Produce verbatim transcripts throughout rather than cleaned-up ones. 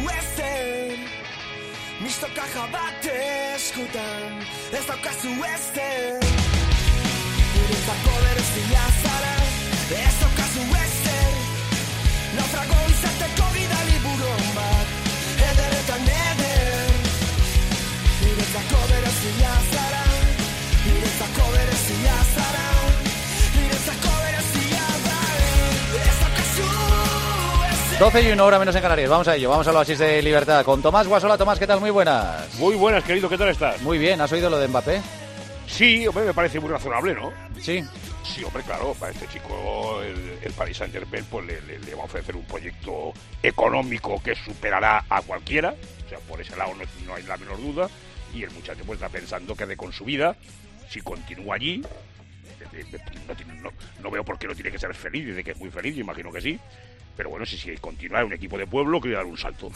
ezen, mistoka jabate eskutan, ez daukazu ezen. Niretzako berezia zara, ez daukazu ezen, naufrago izateko gidali buron bat, ederetan eder. Niretzako berezia zara, niretzako berezia zara, niretzako berezia zara, ez daukazu ezen. doce y una hora menos en Canarias, vamos a ello, vamos a lo así de libertad con Tomás Guasola. Tomás, ¿qué tal? Muy buenas. Muy buenas, querido, ¿qué tal estás? Muy bien, ¿has oído lo de Mbappé? Sí, hombre, me parece muy razonable, ¿no? Sí. Sí, hombre, claro, para este chico el, el Paris Saint-Germain pues le, le, le va a ofrecer un proyecto económico que superará a cualquiera, o sea, por ese lado no, no hay la menor duda, y el muchacho pues está pensando que de con su vida, si continúa allí, no, no, no veo por qué no tiene que ser feliz, dice que es muy feliz, imagino que sí. Pero bueno, si, si continúa en un equipo de pueblo, quiero dar un salto.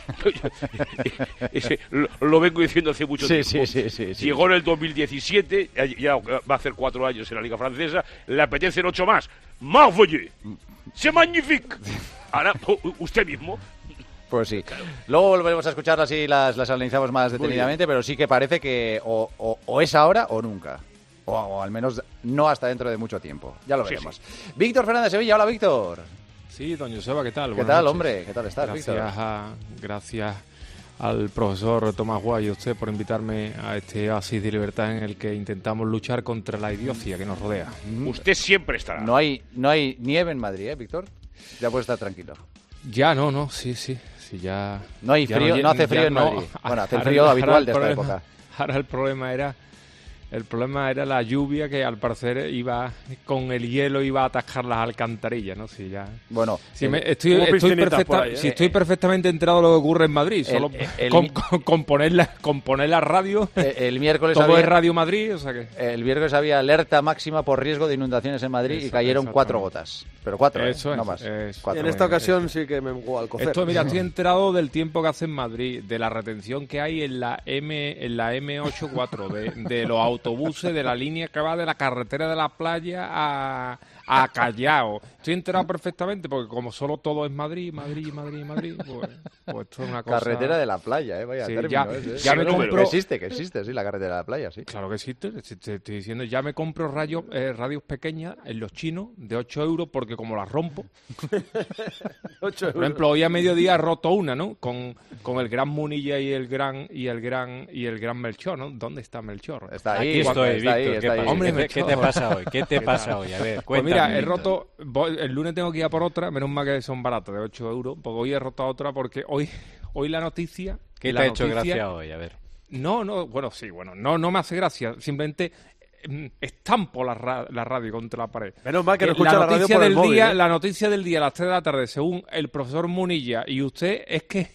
Ese, lo, lo vengo diciendo hace mucho sí, tiempo. Sí, sí, sí, sí. Llegó en el dos mil diecisiete, ya, ya va a hacer cuatro años en la Liga Francesa, le apetecen ocho más. ¡Marfollé! ¡C'est magnifique! Ahora, usted mismo. Pues sí. Luego volveremos a escucharlas y las, las analizamos más detenidamente, pero sí que parece que o, o, o es ahora o nunca. O, o al menos no hasta dentro de mucho tiempo. Ya lo veremos. Sí, sí. Víctor Fernández Sevilla, hola Víctor. Sí, don Joseba, ¿qué tal? ¿Qué Buenas tal, noches. hombre? ¿Qué tal estás, gracias Víctor? A, gracias al profesor Tomás Guay y a usted por invitarme a este oasis de libertad en el que intentamos luchar contra la idiocia que nos rodea. Mm. Usted siempre estará. No hay, no hay nieve en Madrid, ¿eh, Víctor? Ya puedes estar tranquilo. Ya, no, no, sí, sí. sí ya, no hay frío, no, no hace frío en Madrid. No, bueno, hace frío habitual de esta problema, época. Ahora el problema era... El problema era la lluvia que al parecer iba con el hielo iba a atascar las alcantarillas, ¿no? Si ya. Bueno, si me, estoy, estoy, perfecta, ahí, ¿eh? si estoy perfectamente enterado de lo que ocurre en Madrid, el, solo el, el, con, con, con, poner la, con poner la radio. El, el miércoles todo había, es Radio Madrid, o sea que. El miércoles había alerta máxima por riesgo de inundaciones en Madrid eso, y cayeron cuatro gotas. Pero cuatro, eso ¿eh? es, no más. Es, cuatro, en esta ocasión eso. sí que me menguó al cocer. Esto, mira, estoy enterado del tiempo que hace en Madrid, de la retención que hay en la M, en la M ochenta y cuatro, de, de los autobuses, de la línea que va de la carretera de la playa a, a Callao. Estoy enterado perfectamente porque como solo todo es Madrid, Madrid, Madrid, Madrid, pues, pues esto es una cosa... Carretera de la playa, eh, vaya sí, término ya, ese, ¿eh? ya me compro... Que existe, que existe, sí, la carretera de la playa, sí. Claro que existe, te estoy diciendo, ya me compro radios, eh, radios pequeñas en los chinos de ocho euros porque como las rompo... ocho euros. Por ejemplo, hoy a mediodía he roto una, ¿no? Con, con el gran Munilla y el gran y el gran y el gran Melchor, ¿no? ¿Dónde está Melchor? Está ahí, Aquí estoy, está Víctor. ahí, está ahí. Hombre, ¿Qué, ¿Qué te pasa hoy? ¿Qué te pasa hoy? A ver, cuéntame. Pues mira, he Víctor. roto, voy, el lunes tengo que ir a por otra, menos mal que son baratas, de ocho euros, porque hoy he roto a otra porque hoy hoy la noticia... ¿Qué la te ha hecho noticia, gracia hoy? A ver. No, no, bueno, sí, bueno, no, no me hace gracia, simplemente... estampo la, ra- la radio contra la pared. Menos mal que no Eh, escucha la la radio noticia por del el móvil, día, ¿eh? La noticia del día a las tres de la tarde, según el profesor Munilla y usted, es que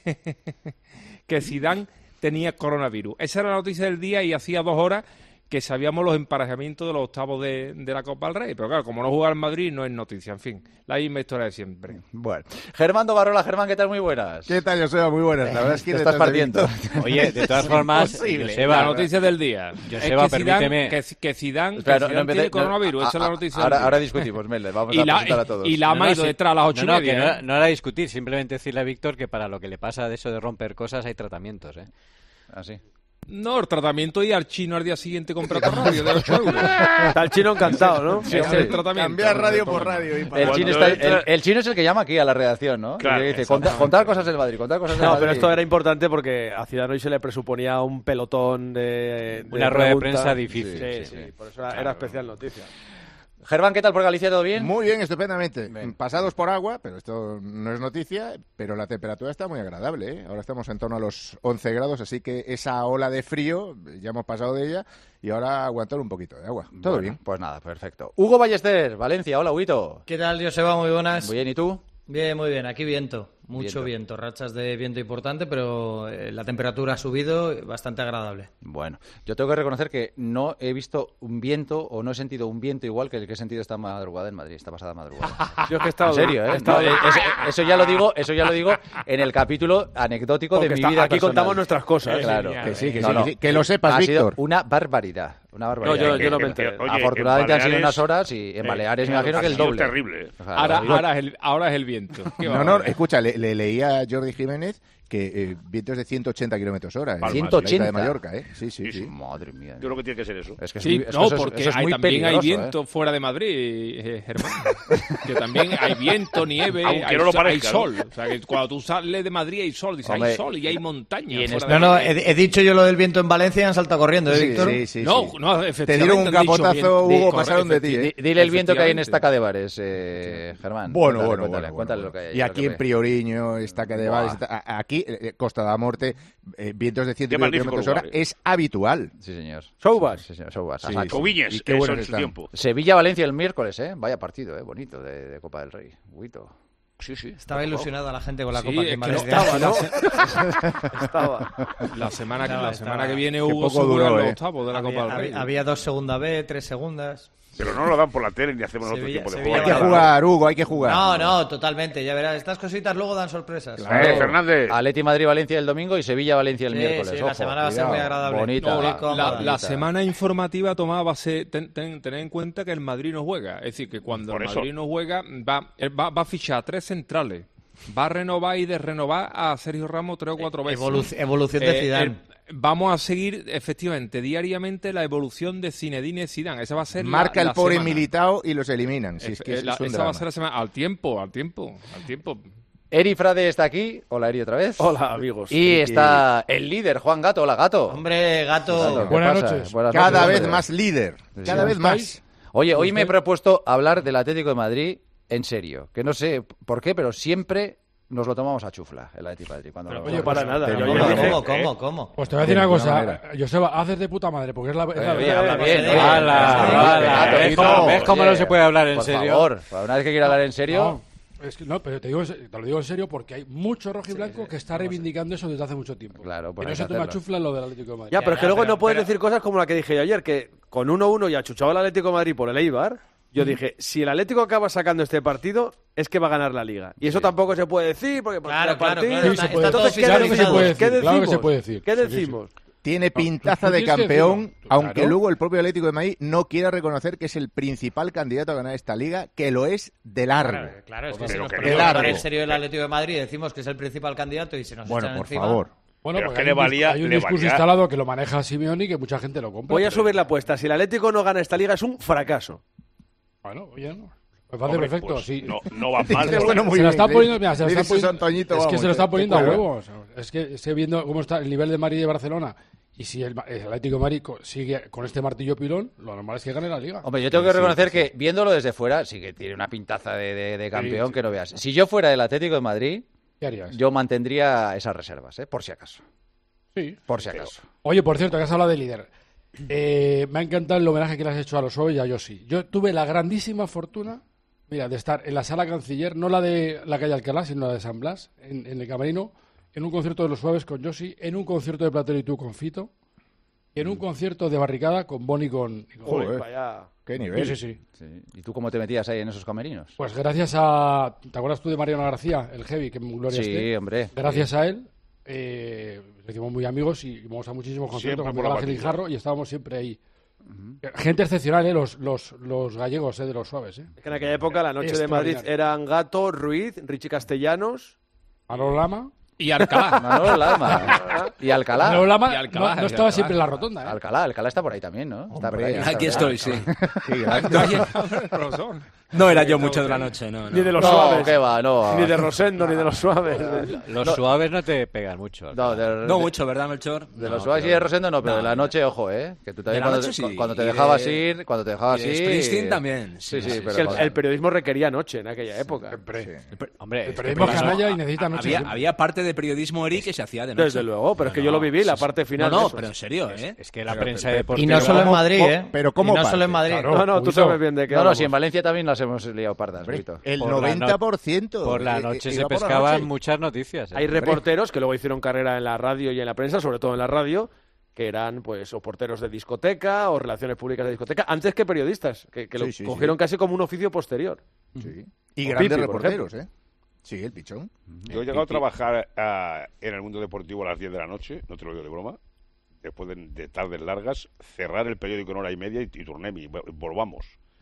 que Zidane tenía coronavirus. Esa era la noticia del día y hacía dos horas que sabíamos los emparejamientos de los octavos de, de la Copa del Rey. Pero claro, como no juega en Madrid, no es noticia. En fin, la misma historia de siempre. Bueno. Germán Dobarrola, Germán, ¿qué tal? Muy buenas. ¿Qué tal, Joseba? Muy buenas. La verdad es que te estás partiendo. Oye, de todas formas, Joseba, la noticia del día. Joseba, es que Zidane, permíteme... Que, que Zidane, Espera, que no, Zidane no empecé, tiene coronavirus. no, Esa es la noticia ahora, del día. ahora discutimos, Mel. Vamos y a la, preguntar a todos. Y la no, ama no, ido sí, detrás a las ocho no, y no, media. que ¿eh? no, no era discutir, simplemente decirle a Víctor que para lo que le pasa de eso de romper cosas hay tratamientos, ¿eh? Así. No, el tratamiento y al chino al día siguiente comprar otra radio de ocho euros. Está el chino encantado, ¿no? Sí, ese es el tratamiento. Cambiar radio por radio. Y para El chino, está, el, el chino es el que llama aquí a la redacción, ¿no? Claro, y le dice, contar, contar cosas del Madrid, contar cosas del No, Madrid. pero esto era importante porque a Zidane hoy se le presuponía un pelotón de, de Una rueda de preguntas. prensa difícil. Sí, sí, sí, por eso era, era especial noticia. Germán, ¿qué tal por Galicia? ¿Todo bien? Muy bien, estupendamente. Bien. Pasados por agua, pero esto no es noticia, pero la temperatura está muy agradable, ¿eh? Ahora estamos en torno a los once grados, así que esa ola de frío, ya hemos pasado de ella, y ahora aguantar un poquito de agua. Todo Bueno, bien. Pues nada, perfecto. Hugo Ballester, Valencia. Hola, Huguito. ¿Qué tal, Joseba? Muy buenas. Muy bien, ¿y tú? Bien, muy bien. Aquí viento. Viento. Mucho viento. Rachas de viento importante, pero eh, la temperatura ha subido bastante agradable. Bueno, yo tengo que reconocer que no he visto un viento o no he sentido un viento igual que el que he sentido esta madrugada en Madrid, esta pasada madrugada. Yo es que he estado, En serio, ¿eh? he estado- No, eh, eso, eso ya lo digo, eso ya lo digo en el capítulo anecdótico Porque de mi está- vida aquí personal. contamos nuestras cosas. Eh, Claro, genial, Que sí, que No, sí, no. que sí. Que lo sepas, ha sido Víctor. una barbaridad, una barbaridad. No, yo- Que- yo no que- me enteré. Oye, Afortunadamente en han sido Baleares- unas horas y en eh, Baleares me ha imagino que el sido doble. terrible. O sea, Ahora, lo digo- ahora, es el, ahora es el viento. Qué No, no, barbaridad. escucha, le, le leía a Jordi Jiménez que eh, vientos de ciento ochenta kilómetros hora. Palmas. ciento ochenta de Mallorca, ¿eh? Sí, sí, Sí, sí. sí. Madre mía. Yo creo que tiene que ser eso. Es que es Sí, muy, es que no, eso es- porque eso es hay, muy también hay peligroso, viento ¿eh? fuera de Madrid, eh, Germán. Que también hay viento, nieve, Aunque hay, no lo so- hay parezca, ¿no? sol. O sea, que cuando tú sales de Madrid hay sol, dices, Hombre, hay sol y hay montaña. y en fuera este- de No, no, Madrid. he, he dicho yo lo del viento en Valencia y han saltado corriendo, ¿eh, Sí, Víctor? sí, sí, no, sí. no, Te efectivamente. dieron un han dicho capotazo, bien. Hugo, Correcto, pasaron de ti, efecti- ¿eh? Di- Dile el viento que hay en efectivamente. Estaca de Bares, eh, Germán. Bueno, Cuéntale, bueno, cuéntale, bueno, cuéntale bueno. lo que hay. Y lo aquí que en ve. Prioriño, Estaca de Bares, a- aquí, eh, Costa da Morte, eh, vientos de ciento Qué magnífico kilómetros hora, lugar, eh. es habitual. Sí, señor. Soubas. Sí, señor. Soubas. Sí, a saco. sí. Coviñes, Y qué eso buenos en su están. tiempo. Sevilla-Valencia el miércoles, ¿eh? Vaya partido, ¿eh? Bonito de, de Copa del Rey. Uito. Sí, sí. Estaba ilusionada la gente con la Sí, Copa aquí es en que no Valencia. Estaba, ¿no? Estaba. La semana, que, Estaba, la semana estaba. que viene Qué Hugo poco seguro duró, en los eh. octavos de la Copa Había, del Rey. había- había dos segunda B, tres segundas. Pero no lo dan por la tele ni hacemos otro Sevilla- tipo de Sevilla- Hay juego. que jugar, Hugo, hay que jugar. No, no, totalmente. Ya verás, estas cositas luego dan sorpresas. Eh, Fernández. Atleti Madrid-Valencia el domingo y Sevilla-Valencia el Sí, miércoles. sí, la Ojo, semana va a ser cuidado. muy agradable. Bonita. No, la, Muy cómoda. la- la bonita. semana informativa, Tomás, va a ser ten, ten- tener en cuenta que el Madrid no juega. Es decir, que cuando Por el eso. Madrid no juega, va, él va, va a fichar a tres centrales. Va a renovar y de renovar a Sergio Ramos tres o cuatro veces. Evolu- evolución de Eh, Zidane. el- vamos a seguir, efectivamente, diariamente la evolución de Zinedine Zidane. Esa va a ser la- Marca el la pobre semana. Militao y los eliminan. Si es Efe- que es, la- es un esa va a drama. ser la semana. Al tiempo, al tiempo, al tiempo. Eri Frade está aquí. Hola, Eri, otra vez. Hola, amigos. Y está el líder, Juan Gato. Hola, Gato. Hombre, gato. Gato, ¿qué Buenas pasa? noches. Buenas Cada noches, vez hombre. más líder. Sí, Cada sí. vez más. Oye, hoy me he ¿Usted? propuesto hablar del Atlético de Madrid en serio. Que no sé por qué, pero siempre nos lo tomamos a chufla el Atlético de Madrid. Cuando lo- Oye, para nada. Pero Yo no, ayer ¿Cómo, dije- cómo, cómo, cómo? Pues te voy a decir De una ninguna cosa, manera. Joseba, haces de puta madre, porque es la, es la Eh, verdad. habla bien, José, oye. ¡Hala! Gato, ¡Hala! Gato, ¿Ves Gato, cómo- ves cómo oye, no se puede hablar en por serio? favor, una vez que quiera hablar en serio... No, es que no, pero te, digo, en se- te lo digo en serio porque hay mucho rojo y blanco que está reivindicando eso desde hace mucho tiempo. Claro, pues y no hay se que toma hacerlo. chufla lo del Atlético de Madrid. Ya, pero es que ya, luego pero- no puedes pero- decir cosas como la que dije yo ayer, que con uno uno y achuchado el Atlético de Madrid por el Eibar, yo dije, si el Atlético acaba sacando este partido, es que va a ganar la Liga. Y eso tampoco se puede decir, porque Claro, el claro, partido- claro, Sí, se puede- Entonces, ¿qué claro que se decimos? puede decir, ¿Qué claro que decimos? se puede decir. ¿Qué Sí, sí, sí. decimos? Tiene No, pintaza tú de tienes que campeón, decirlo. aunque Claro. luego el propio Atlético de Madrid no quiera reconocer que es el principal candidato a ganar esta liga, que lo es de largo. Claro, claro, es que Pero si nos que ponemos de a hablar largo. en serio el Atlético de Madrid y decimos que es el principal candidato y se nos Bueno, echan por encima... favor. Bueno, Pero porque es que hay le un dis- valía- hay un le discurso valía- instalado que lo maneja Simeone y que mucha gente lo compra. Voy a pero- subir la apuesta. Si el Atlético no gana esta Liga, es un fracaso. Bueno, oye, no. Me parece Hombre, perfecto, pues sí. no, no va mal. Qué bueno, muy se lo bien, está ¿eh? poniendo, mira, se lo Mira está ese poniendo, Antoñito, es que vamos, se lo está te poniendo a cuelga. huevos. Es que estoy viendo cómo está el nivel de Madrid y de Barcelona. Y si el, el Atlético de Madrid co- sigue con este martillo pilón, lo normal es que gane la Liga. Hombre, yo tengo que reconocer que viéndolo desde fuera, sí que tiene una pintaza de, de- de campeón sí. que no veas. Si yo fuera del Atlético de Madrid, ¿Qué harías? yo mantendría esas reservas, ¿eh? Por si acaso. Sí. Por si acaso. Oye, por cierto, que has hablado de líder. Eh, me ha encantado el homenaje que le has hecho a los Suaves y a Yossi. Yo tuve la grandísima fortuna, mira, de estar en la sala canciller, no la de la calle Alcalá, sino la de San Blas, en, en el camerino, en un concierto de los Suaves con Yossi, en un concierto de Platero y tú con Fito, y en un concierto de Barricada con Bonnie y con... y con- Joder. Vaya. Qué nivel. Sí, sí, sí. Sí. ¿Y tú cómo te metías ahí en esos camerinos? Pues gracias a... ¿Te acuerdas tú de Mariano García, el heavy, que en Gloria Sí, esté? hombre. Gracias a él, eh, nos hicimos muy amigos y vamos a muchísimos conciertos Siempre con por Miguel la Ángel y patilla. Jarro y estábamos siempre ahí. Gente excepcional, ¿eh? Los, los, los gallegos, ¿eh? De los Suaves, ¿eh? Es que en aquella época la noche de Madrid Extraordinario. eran Gato, Ruiz, Richie Castellanos. Manolo Lama. Y Alcalá. Manolo Lama. Y Alcalá. Manolo Lama y Alcalá, no, no y estaba Alcalá. siempre en la rotonda, ¿eh? Alcalá, Alcalá está por ahí también, ¿no? Está por ahí, está Aquí por ahí. estoy, sí. Qué grande. No era yo mucho de la noche, no. Ni de no. los No, suaves. qué va, no. Ni de Rosendo, ni de los suaves. Los suaves no te pegan mucho. No, de, No de- mucho, ¿verdad, Melchor? de No, los Suárez y pero- de Rosendo no, pero No, de la noche, ojo, ¿eh? Que tú también De la cuando, noche te, sí, cuando te y dejabas de- ir, cuando te dejabas y de ir... Springsteen también. Sí, sí, Sí, sí, pero... Es que el, cuando- el periodismo requería noche en aquella época. Siempre. Hombre, El es que periodismo por eso- canalla y necesita noche. Había, siempre. había parte de periodismo, Eric, que se hacía de noche. Desde luego, pero es que No, yo lo no, viví, la sí, parte sí. final. No, de no, eso. pero en serio, ¿eh? Es que la Pero- prensa pero- deportiva... Y no solo en ¿Cómo- Madrid, cómo- ¿eh? pero cómo Y no parte? solo en Madrid. Claro. No, no, tú Huito. sabes bien de qué No, no, hablamos. si en Valencia también las hemos liado pardas, Hombre, Huito. el Por la noventa por ciento. Por la eh, noche eh, se iba por la pescaban noche. muchas noticias. ¿eh? Hay reporteros que luego hicieron carrera en la radio y en la prensa, sobre todo en la radio, que eran pues o porteros de discoteca o relaciones públicas de discoteca, antes que periodistas, que, que lo Sí, sí, cogieron sí. casi como un oficio posterior. Sí. Y O grandes Pipi, por reporteros, ¿eh? Sí, el pichón. Yo he llegado a trabajar ah, en el mundo deportivo a las diez de la noche, no te lo digo de broma, después de, de tardes largas, cerrar el periódico en hora y media y, y turné y vol- volvamos.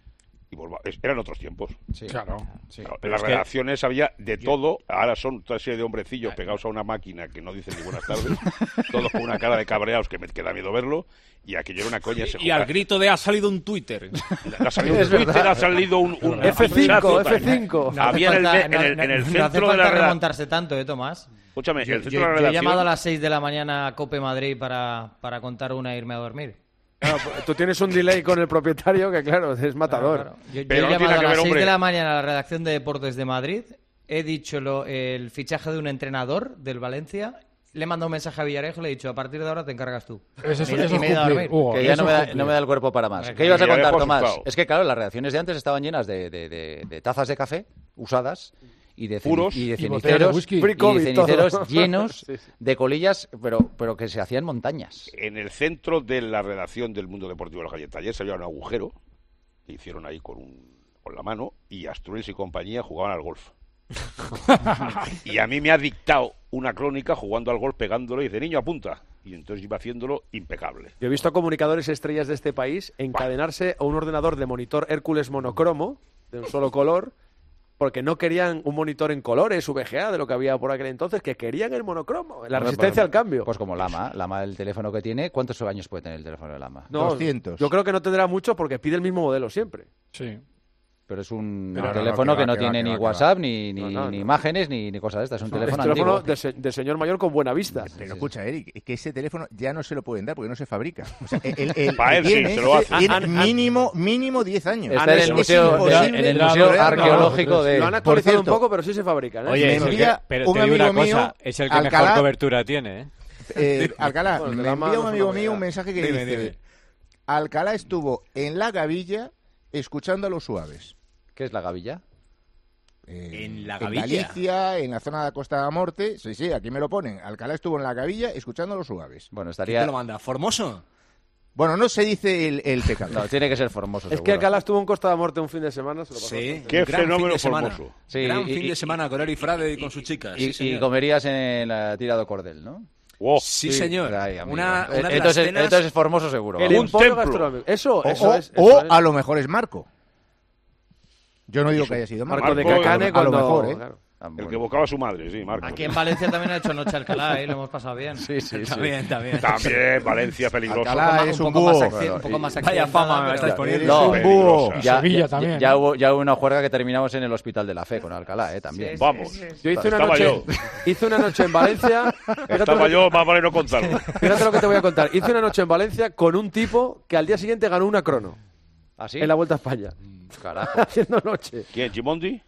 Y volva- es- eran otros tiempos. Sí. Claro. Sí. Claro, en Pero las es que- redacciones había de todo, ahora son toda serie de hombrecillos pegados a una máquina que no dicen ni buenas tardes, todos con una cara de cabreados que me que da miedo verlo, y aquello era una coña. Se Y, y al jugaba- grito de ha salido un Twitter. ha salido un Twitter, ha salido un, un F cinco, un F cinco. No hace Había en el, falta- en el, no- en el no hace centro de falta la redacción. remontarse tanto, ¿eh, Tomás? Escúchame, Yo, el centro yo- de la yo he redacción. llamado a las seis de la mañana a Cope Madrid para, para contar una e irme a dormir. Claro, pues, tú tienes un delay con el propietario que, claro, es matador. Claro, claro. Yo, yo Pero he no tiene llamado que a las ver, seis hombre. de la mañana a la redacción de Deportes de Madrid, he dicho lo- el fichaje de un entrenador del Valencia, le he mandado un mensaje a Villarejo y le he dicho, a partir de ahora te encargas tú. Eso, es- Y- eso y es me he ido a cumplir, dormir. Hugo, Que ya eso no me, es da, cumplir. no me da el cuerpo para más. Venga, ¿Qué ibas a ya contar, hemos Tomás? asustado. Es que, claro, las redacciones de antes estaban llenas de, de- de- de tazas de café usadas y de, ceni- Puros. y de Y botellas de ceniceros, whisky. Free y de COVID, ceniceros todo. llenos Sí, sí. de colillas, pero, pero que se hacían montañas. En el centro de la redacción del Mundo Deportivo de la Calle Taller había un agujero que hicieron ahí con, un, con la mano y Asturias y compañía jugaban al golf. Y a mí me ha dictado una crónica jugando al golf pegándolo y dice, niño, apunta. Y entonces iba haciéndolo impecable. Yo he visto a comunicadores estrellas de este país encadenarse a un ordenador de monitor Hércules monocromo, de un solo color, porque no querían un monitor en colores, V G A, de lo que había por aquel entonces, que querían el monocromo, la resistencia al cambio. Pues como Lama, Lama el teléfono que tiene, ¿cuántos años puede tener el teléfono de Lama? No, doscientos. Yo creo que no tendrá mucho porque pide el mismo modelo siempre. Sí. Pero es un Pero no, no, teléfono que que va, no que va, tiene que ni va, que WhatsApp, ni, ni, No, no, ni no. imágenes, ni, ni cosas de estas. Es un Es teléfono teléfono antiguo. de, se- de señor mayor con buena vista. Pero escucha, Eric, es que ese teléfono ya no se lo pueden dar porque no se fabrica. O sea, el, el, Pa' que él sí, tiene, se lo hace. tiene Han- han- mínimo, mínimo diez años. Está en el Es museo, imposible en el de- museo de- arqueológico de... Lo han actualizado cierto, un poco, pero sí se fabrican. ¿eh? Oye, Me es el que- envía pero un te digo una amigo cosa, mío, es el que Alcalá, mejor cobertura tiene, ¿eh? Eh, Alcalá, Bueno, me de Lama envía no un es amigo una mío un novedad. mensaje que Dime, dice: dime. Alcalá estuvo en la Gavilla escuchando a los suaves. ¿Qué es la gavilla? Eh, ¿En la En Gavilla? Galicia, en la zona de Costa de la Morte. Sí, sí, aquí me lo ponen. Alcalá estuvo en la Gavilla escuchando a los suaves. Bueno, ¿Quién estaría... te lo manda? ¿Formoso? Bueno, no se dice el, el pecado. No, tiene que ser Formoso, Es que seguro. Alcalá estuvo en Costa de Muerte un fin de semana. Se lo pasó Sí. bastante. Qué Gran fenómeno fin de semana. formoso. Sí, Gran y- fin y- de semana con Eri Frade y con sus chicas. Y, sí, y señor. comerías en la tirado cordel, ¿no? Wow. Sí, señor. Ay, amigo. una, Eh, una de las entonces, cenas... entonces es Formoso seguro. El vamos. Un emporio templo. gastronómico. Eso, O, eso o- es. o eso es. a lo mejor es Marco. Yo no digo que haya sido Marco. Marco de Marco, Cacane a lo cuando... mejor, ¿eh? claro. Ah, El bueno. que evocaba a su madre, sí, Marco. Aquí en Valencia también ha hecho noche Alcalá, ¿eh? Lo hemos pasado bien. Sí, sí, sí. Está bien, está bien. También, Valencia, peligroso. Alcalá Un es poco un más búho. acci- Bueno, un poco y- más Vaya accidentada, fama me pero- estáis poniendo. No, un búho. peligrosa. Ya, Sevilla ya- también. Ya hubo, ya hubo una juerga que terminamos en el Hospital de la Fe con Alcalá, ¿eh? También. Vamos. Yo hice una, Estaba noche, yo. hice una noche en Valencia. Fíjate lo Estaba que- yo, más vale no contarlo. Fíjate lo que te voy a contar. Hice una noche en Valencia con un tipo que al día siguiente ganó una crono ¿Así? en la Vuelta a España. Carajo. Haciendo noche. ¿Quién, Gimondi?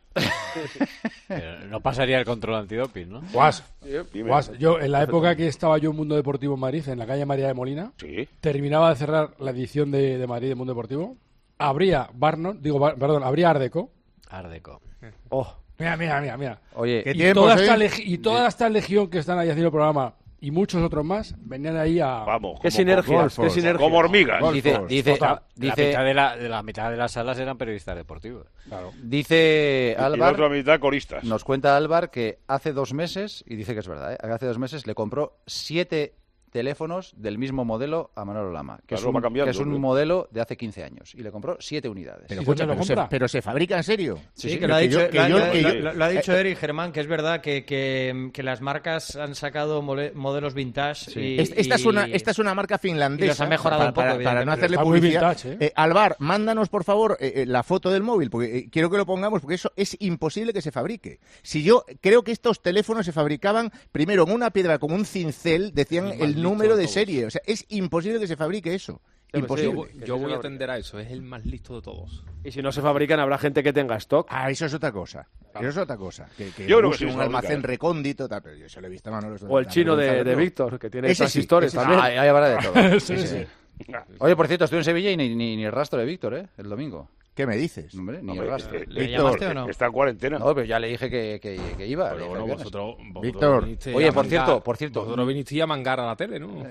Pero no pasaría el control antidoping, ¿no? Guas, Dime. guas. Yo, en la época que estaba yo en Mundo Deportivo en Madrid, en la calle María de Molina, Sí. terminaba de cerrar la edición de, de Madrid de Mundo Deportivo. Habría Barnon, digo, Bar- perdón, habría Ardeco. Ardeco. Oh, Mira, mira, mira, mira. Oye, ¿Qué Y tiempos, toda, eh? esta legi- y toda esta legión que están ahí haciendo el programa y muchos otros más venían ahí a... Vamos. qué como- sinergias, golfos, qué sinergias. Como hormigas. Golfos. dice, dice, Total. La, dice, mitad de la, de la mitad de las salas eran periodistas deportivos. Claro. dice Y la Álvar, otra mitad coristas. nos cuenta Álvar que hace dos meses, y dice que es verdad, ¿eh? hace dos meses le compró siete teléfonos del mismo modelo a Manolo Lama, que, Claro, es, un, va cambiando, que es un hombre. modelo de hace quince años, y le compró siete unidades. Pero, ¿Y dónde escucha, lo pero, se, compra? pero se fabrica en serio. Sí, Sí, que, sí, lo ha que dicho, yo- que lo ha- yo- lo- que yo- lo- lo ha dicho eh, Eric Germán, que es verdad que, que, que las marcas han sacado mole- modelos vintage. Sí. Y, Es- Esta es, una, y- esta es una marca finlandesa. y los han mejorado para, un poco, para- para no evidentemente. hacerle Está muy publicidad. vintage, ¿eh? Eh, Alvar, mándanos por favor eh, eh, la foto del móvil, porque eh, quiero que lo pongamos, porque eso es imposible que se fabrique. Si yo creo que estos teléfonos se fabricaban primero en una piedra con un cincel, decían El el maldito número de todos. serie. O sea, es imposible que se fabrique eso. Sí, Imposible. sí, Yo voy a atender a eso, es el más listo de todos. Y si no se fabrican, habrá gente que tenga stock. Ah, eso es otra cosa. Eso es otra cosa. Que, que Yo creo que busque sí se un fabrica, almacén ¿eh? recóndito, tal, pero yo se lo he visto a Manolo. O el la chino de, vergüenza de verlo. Víctor, que tiene Ese esas sí, historias ese sí. también. Ah, ahí habrá de todo. Sí, sí. Oye, por cierto, estuve en Sevilla y ni, ni, ni el rastro de Víctor, ¿eh? El domingo. ¿Qué me dices? Hombre, ni Hombre, el rastro. eh, ¿Le Víctor, llamaste o no? Está en cuarentena. No, pero ya le dije que, que, que iba. le Pero dije bueno, el viernes. vosotros, vosotros Víctor. vinisteis Oye, a por mangar- cierto, por cierto. Vosotros vinisteis a mangar a la tele, ¿no?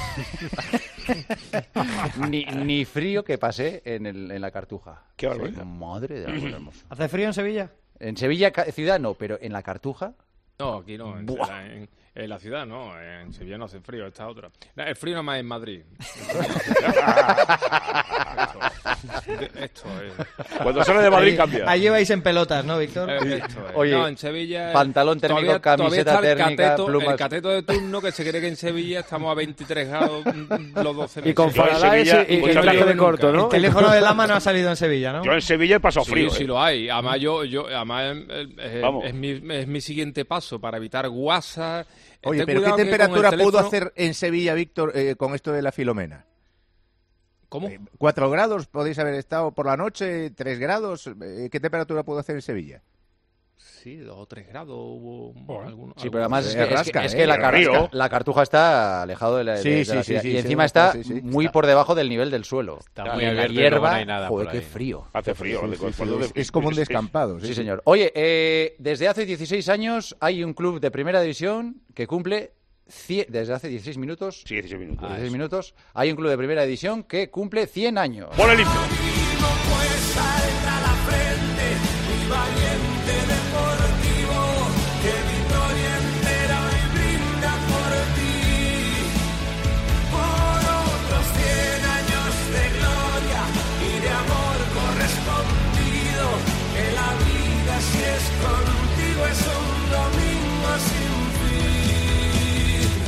ni, ni frío que pasé en, el, en la Cartuja. Qué barbaridad. Madre de amor hermoso. ¿Hace frío en Sevilla? En Sevilla, ca- ciudad no, pero en la Cartuja. No, aquí no. En, Buah. en- en la ciudad no. En Sevilla no hace frío, esta otra. El frío nada más en Madrid. Esto es. Cuando sale de Madrid cambia. Allí vais en pelotas, ¿no, Víctor? Eh, esto es. Oye, no, en Sevilla. pantalón térmico, todavía- camiseta todavía está el térmica, cateto, plumas. El cateto de turno que se cree que en Sevilla estamos a veintitrés grados mm, los doce meses. Y con Yo en Faralaes Sevilla, y, y mucha traje de gente corto, ¿no? El teléfono de Lama no ha salido en Sevilla, ¿no? Yo en Sevilla he pasado Sí, frío. sí ¿eh? lo hay. Además, yo, yo, además eh, eh, Vamos. es, mi, es mi siguiente paso para evitar guasas. Oye, Ten pero ¿qué cuidado que con el temperatura pudo teléfono- hacer en Sevilla, Víctor, eh, con esto de la Filomena? ¿Cómo? Eh, ¿Cuatro grados podéis haber estado por la noche? ¿Tres grados? Eh, ¿Qué temperatura pudo hacer en Sevilla? Sí, dos o tres grados hubo algunos. Sí, pero además es Eh, que, es que- rasca, es eh, que la, el carrasca- río. la cartuja está alejado de la, de- Sí, de sí, la sí, ciudad. sí, y sí, encima está, está sí, sí, muy está. por debajo del nivel del suelo. Está Y muy la abierto y hierba, luego no hay nada joder, por qué ahí. frío. Hace frío. Sí, de- sí, sí, cuando es, de- es como un es- descampado. Sí, Sí, sí. señor. Oye, eh, desde hace dieciséis años hay un club de primera división que cumple, cien desde hace dieciséis minutos, Sí, dieciséis minutos. dieciséis minutos, hay un club de primera división que cumple cien años. Por el himno. Pues salta a la frente, mi valiente deportivo, que victoria entera hoy brinda por ti. Por otros cien años de gloria y de amor correspondido, que la vida si es contigo es un domingo sin fin.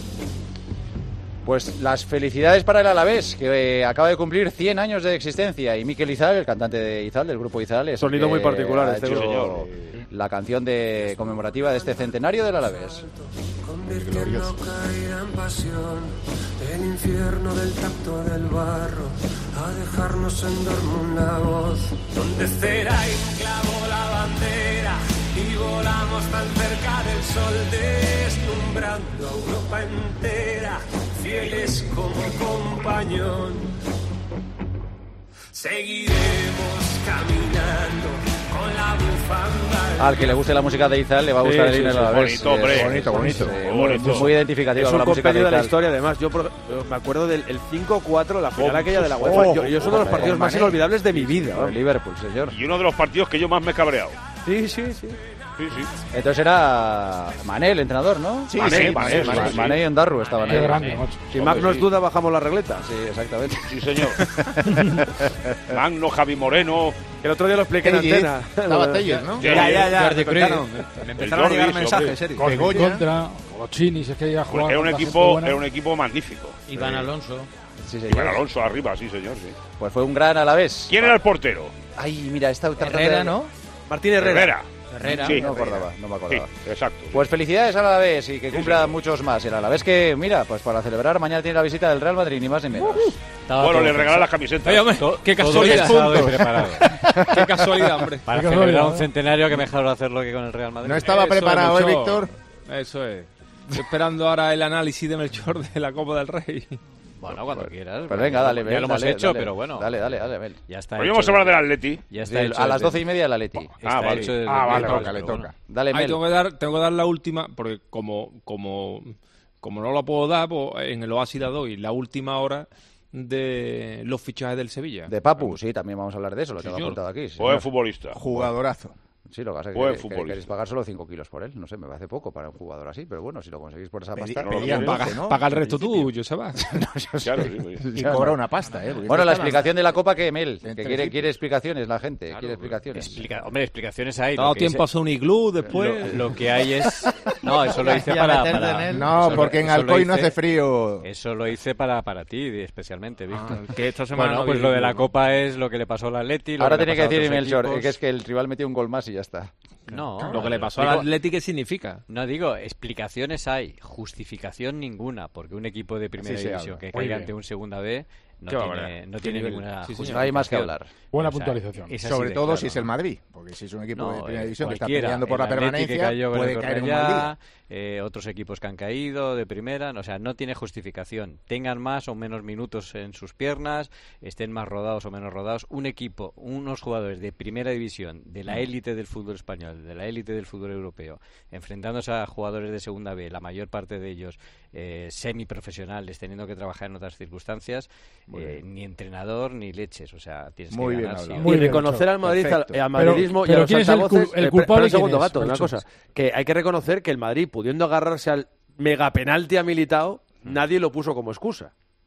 Pues las felicidades para el Alavés, que eh, acaba de cumplir cien años de existencia. Y Miquel Izal, el cantante de Izal, del grupo Izal, es el Sonido que muy particular ha este hecho grupo. la canción de conmemorativa de este centenario del Alavés. Convirtiendo caída en pasión, el infierno del tacto del barro, a dejarnos en dormir una voz, donde cera y clavó la bandera, y volamos tan cerca del sol, deslumbrando a Europa entera, fieles como compañón. Seguiremos caminando con la bufanda. Al que le guste la música de Izal le va a gustar Sí, el himno sí, del sí. Alavés. Bonito, hombre. Es- Bonito, bonito. eh, Muy bonito. Muy identificativo Es con un la música de compendio de la Izal. historia, además. Yo, por- yo me acuerdo del el cinco cuatro, la final Oh, aquella de la oh, UEFA. Yo, yo oh, son de los oh, partidos oh, más Mané. inolvidables de mi vida. Por el Liverpool, señor. Y uno de los partidos que yo más me he cabreado. Sí, sí, sí. Sí, sí. Entonces era Mané, el entrenador, ¿no? Sí, Mané, sí, Mané, sí, Mané, sí. Mané y Ondarru estaban Qué ahí. grande, macho. Si Mac no es sí. duda, bajamos la regleta. Sí, exactamente. Sí, señor. Magno, Javi Moreno. El otro día lo expliqué en Tellez. antena. Estaba Tellez, ¿no? Ya, Ya, ya, ya. Jordi Me Cruyff. contaron. Me empezaron a Jordi, llegar sí, mensajes, hombre. serio. Con Begoña. contra, Colochini, si es que llega a jugar. Era un con la equipo, gente buena. era un equipo magnífico. Iván Alonso. Sí, Iván señor. Alonso arriba, sí, señor. Sí. Pues fue un gran Alavés. ¿Quién era el portero? Ay, mira, está tratando Herrera, de- ¿no? Martín Herrera. Herrera. Herrera. Sí, No me acordaba, no me sí, acordaba. exacto. Pues felicidades al Alavés y que cumpla sí. muchos más. El Alavés que, mira, pues para celebrar mañana tiene la visita del Real Madrid, ni más ni menos. Estaba Bueno, todo le regalan pensado. las camisetas. Oye, hombre, qué Todo casualidad. pensado y preparado. Qué casualidad, hombre. Para Qué celebrar casualidad, un ¿eh? centenario que mejor hacerlo que con el Real Madrid. No estaba Eso es, preparado, ¿eh, Melchor. Víctor? Eso es. Estoy esperando ahora el análisis de Melchor de la Copa del Rey. Bueno, cuando quieras. Pues venga, dale, Ya Mel, lo hemos dale, hecho, dale. pero bueno. Dale, dale, dale, Mel. Ya está Hoy hecho. vamos a hablar del Atleti. Ya está Sí, hecho a las desde- doce y media el Atleti. Está Ah, vale. hecho desde Ah, el vale, miércoles, toca, le pero toca. Dale, Ahí Mel. tengo que dar, tengo que dar la última, porque como, como, como no la puedo dar, pues en el Oasis la doy la última hora de los fichajes del Sevilla. De Papu, sí, también vamos a hablar de eso, lo tengo señor. apuntado aquí. Sí, Buen señor. futbolista. Jugadorazo. Sí, lo que pasa es Buen que, que futbolista. queréis pagar solo cinco kilos por él. No sé, me parece poco para un jugador así, pero bueno, si lo conseguís por esa Pedí- pasta... no lo pedían quiere. doce, Paga, ¿no? paga el Al resto principio. tú, yo se va. Claro, sí, sí. Y cobra una pasta, ¿eh? Porque Bueno, la esta explicación de la Copa que Mel, que Entre quiere, sí. quiere explicaciones la gente, Claro, quiere explicaciones. explica- hombre, explicaciones hay. Ha dado Lo que tiempo a hice- hacer un iglú después. Lo, lo que hay es... No, eso lo hice Ya para... meterte para- en él. No, eso- porque en eso lo Alcoy no hice- hace frío. Eso lo hice para, para ti, especialmente, Víctor. que esta semana Bueno, no pues había lo de la iglú, ¿no? Copa es lo que le pasó al Atleti. lo Ahora le tiene ha que pasado a decir otros Melchor equipos. que es que el rival metió un gol más y ya está. No, Lo que le pasó digo- al Atleti, ¿qué significa? No digo, explicaciones hay, justificación ninguna, porque un equipo de primera Así se división habla. que Muy caiga bien. ante un segunda B no Qué tiene, barbaridad. no Qué tiene nivel. ninguna Sí, señor. justificación. No hay más que hablar. Buena O sea, puntualización. es así Sobre de todo claro. si es el Madrid. Porque si es un equipo de No, primera eh, división que está cualquiera, peleando por el la Atleti que permanencia, cayó con el puede caer un mal Cornellá, día. eh, otros equipos que han caído de primera, o sea, no tiene justificación. Tengan más o menos minutos en sus piernas, estén más rodados o menos rodados. Un equipo, unos jugadores de primera división, de la élite del fútbol español, de la élite del fútbol europeo, enfrentándose a jugadores de segunda B, la mayor parte de ellos eh, semiprofesionales, teniendo que trabajar en otras circunstancias, eh, ni entrenador ni leches, o sea, tienes Muy que bien ganar. hablado. sí. Muy y bien, reconocer Nacho. al Madrid, al, Perfecto. al madridismo Pero- y a los pero ¿quién es el altavoces. cul- el eh, culpable espera un quién segundo, es, Gato, una Melchor? cosa. Que hay que reconocer que el Madrid, pudiendo agarrarse al mega penalti a Militao, nadie lo puso como excusa.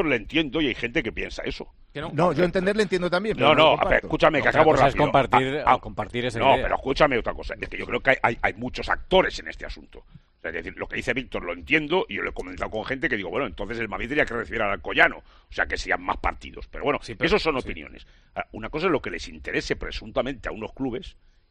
Víctor le entiendo y hay gente que piensa eso. Que no, no, yo entenderle entiendo también. Pero no, no, no a ver, escúchame, que Otra acabo cosa es rápido. compartir- Ah, ah, compartir esa No, idea. pero escúchame otra cosa. Es que yo creo que hay, hay, hay muchos actores en este asunto. O sea, es decir, lo que dice Víctor lo entiendo y yo lo he comentado con gente que digo, bueno, entonces el Madrid tendría que recibir al Alcoyano. O sea, que sean más partidos. Pero bueno, Sí, pero- esos son sí. opiniones. Ahora, una cosa es lo que les interese presuntamente a unos clubes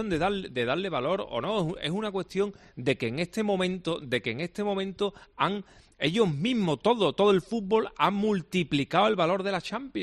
cuestión de darle, de darle valor o no, es una cuestión de que en este momento, de que en este momento han ellos mismos, todo, todo el fútbol, han multiplicado el valor de la Champions.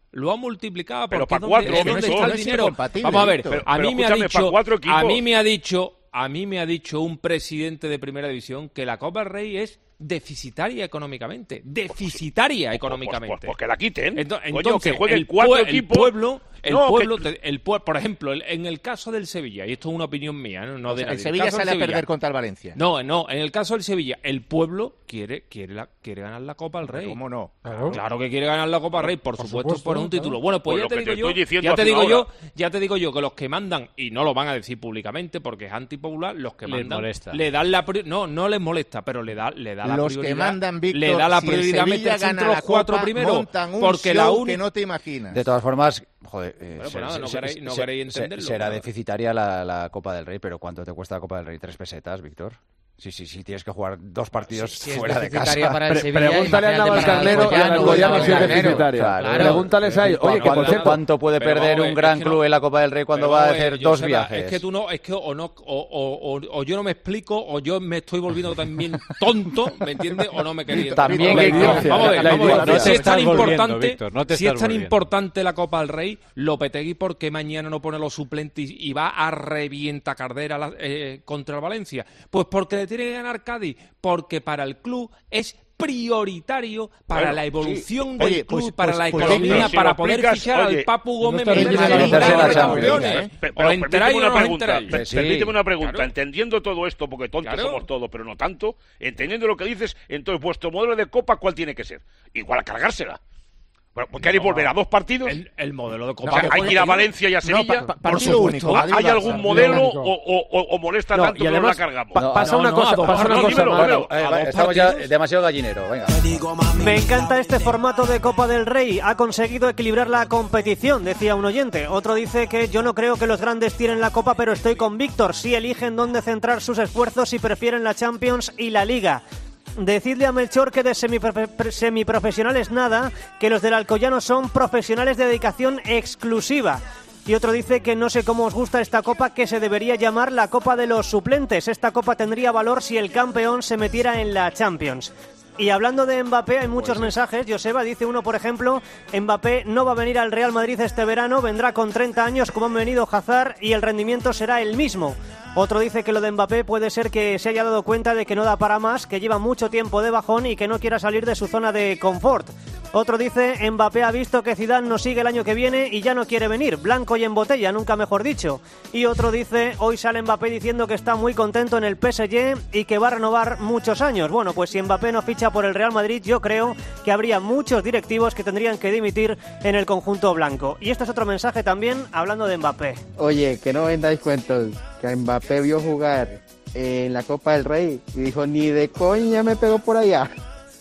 lo ha multiplicado Pero porque para es cuatro, donde, es donde Víctor, está el no es dinero. incompatible, Vamos a ver, Víctor. a Pero mí me ha escúchame, para dicho, cuatro equipos. a mí me ha dicho, a mí me ha dicho un presidente de Primera División que la Copa del Rey es deficitaria económicamente, deficitaria Pues, económicamente. pues, pues que la quiten. Ento- Coño, Entonces, que jueguen el, cuatro pue- el equipos. pueblo, el No, que- pueblo, te- el pue- por ejemplo, el- en el caso del Sevilla, y esto es una opinión mía, no, no de nadie, El Sevilla caso del sale a Sevilla- perder contra el Valencia. No, no, en el caso del Sevilla, el pueblo quiere quiere la, quiere ganar la Copa del Rey. ¿Cómo no? Claro. Claro que quiere ganar la Copa del Rey, por, Por supuesto, supuesto, por un claro. título. Bueno, pues, Pues ya lo te que digo te yo, estoy diciendo ya te hace digo una yo, hora. ya te digo yo que los que mandan y no lo van a decir públicamente porque es antipopular, los que Les mandan molesta. le dan la pri- no, no les molesta, pero le da le da la Los prioridad. que mandan, Víctor, le da la si el prioridad Sevilla meterse gana entre los la cuatro Copa, primeros, montan un porque show la que única no te imaginas. De todas formas, joder, eh, pues se- nada, se- no se- queréis- no se- queréis se- entenderlo, será nada. deficitaria la, la Copa del Rey, pero ¿cuánto te cuesta la Copa del Rey? ¿Tres pesetas, Víctor? Sí, sí, sí, tienes que jugar dos partidos Si es fuera de casa. deficitaria para el Pre- Sevilla, pregúntale a imagínate para el Navalcarnero y a Alcoyano, Alcoyano para si es el Alcoyano. deficitaria. Claro. Pregúntales a ellos. Oye, que por ¿Cuánto, cierto, cuánto puede Pero perder vamos a un ver, gran es que no- club en la Copa del Rey cuando Pero va a vamos hacer ver, dos Joseba, viajes? Es que tú no, es que o no, o, o, o, o yo no me explico, o yo me estoy volviendo también tonto, ¿me entiendes? O no me quería También La que- ignorancia, Vamos a ver, la vamos a ver. ignorancia. Si es tan No te estás volviendo, importante, Víctor, no te si es estás tan volviendo. importante la Copa del Rey, Lopetegui, ¿por qué mañana no pone los suplentes y va a revienta Cardera la- eh, contra el Valencia? Pues porque le tiene que ganar Cádiz, porque para el club es prioritario para Bueno, la evolución sí. del Oye, club, pues- para pues- la pues, economía, Víctor, si para lo poder explicas, fichar oye, al Papu Gómez está Melén reñido para la ganar Liga la de Champions, Champions. ¿eh? Pe- ¿Os pero enteráis permíteme o una no os pregunta, enteráis? per- Sí. permíteme una pregunta, Claro. entendiendo todo esto, porque tontos Claro. somos todos, pero no tanto, entendiendo lo que dices, entonces vuestro modelo de Copa, ¿cuál tiene que ser? Igual a cargársela. Bueno, ¿queréis volver a dos partidos? El, el modelo de O Copa. sea, del hay que ir a Rey. Valencia y a Sevilla. pa- pa- Por partido supuesto. único, Madrid, ¿Hay Barça. algún Partido modelo único. o, o- o molesta No, tanto y que además, nos la cargamos? pa- pasa No, una no, cosa, a dos pasa una partidos. cosa Dímelo, más. dímelo. Bueno, eh, a va- dos estamos ya partidos. demasiado gallinero, venga. Me encanta este formato de Copa del Rey. Ha conseguido equilibrar la competición, decía un oyente. Otro dice que yo no creo que los grandes tiren la Copa, pero estoy con Víctor. Sí eligen dónde centrar sus esfuerzos y prefieren la Champions y la Liga. Decidle a Melchor que de semiprofe- semiprofesionales nada, que los del Alcoyano son profesionales de dedicación exclusiva. Y otro dice que no sé cómo os gusta esta copa, que se debería llamar la Copa de los Suplentes. Esta copa tendría valor si el campeón se metiera en la Champions. Y hablando de Mbappé, hay muchos mensajes. Joseba dice uno, por ejemplo, Mbappé no va a venir al Real Madrid este verano, vendrá con treinta años como han venido Hazard y el rendimiento será el mismo. Otro dice que lo de Mbappé puede ser que se haya dado cuenta de que no da para más, que lleva mucho tiempo de bajón y que no quiera salir de su zona de confort. Otro dice, Mbappé ha visto que Zidane no sigue el año que viene y ya no quiere venir, blanco y en botella, nunca mejor dicho. Y otro dice, hoy sale Mbappé diciendo que está muy contento en el P S G y que va a renovar muchos años. Bueno, pues si Mbappé no ficha por el Real Madrid, yo creo que habría muchos directivos que tendrían que dimitir en el conjunto blanco. Y este es otro mensaje también hablando de Mbappé. Oye, que no vendáis cuentos, que Mbappé vio jugar en la Copa del Rey y dijo, ni de coña me pegó por allá.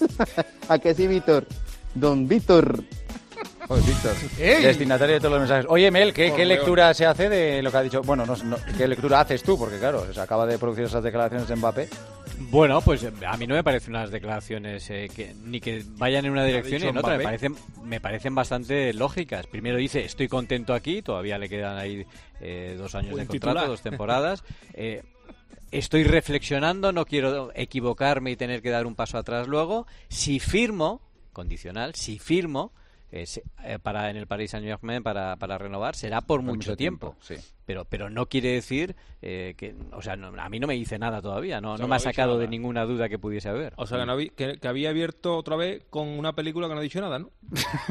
¿A qué sí, Víctor? Don Víctor. Joder, Víctor. Destinatario de todos los mensajes. Oye, Mel, ¿qué, ¿qué lectura se hace de lo que ha dicho? Bueno, no, no, ¿qué lectura haces tú? Porque claro, se acaba de producir esas declaraciones de Mbappé. Bueno, pues a mí no me parecen unas declaraciones eh, que ni que vayan en una dirección ni en otra. Me parecen, me parecen bastante lógicas. Primero dice, estoy contento aquí, todavía le quedan ahí eh, dos años Un de titular. contrato, dos temporadas. Eh, estoy reflexionando, no quiero equivocarme y tener que dar un paso atrás luego. Si firmo, condicional, si firmo eh, se- eh, para en el Paris Saint-Germain para, para renovar, será por, mucho, mucho tiempo. tiempo, sí. Pero, pero no quiere decir eh, que, o sea, no- a mí no me dice nada todavía, no, O sea, no no me ha ha dicho sacado de nada. ninguna duda que pudiese haber. O sea, que, no habí- que, que había abierto otra vez con una película que no ha dicho nada, ¿no?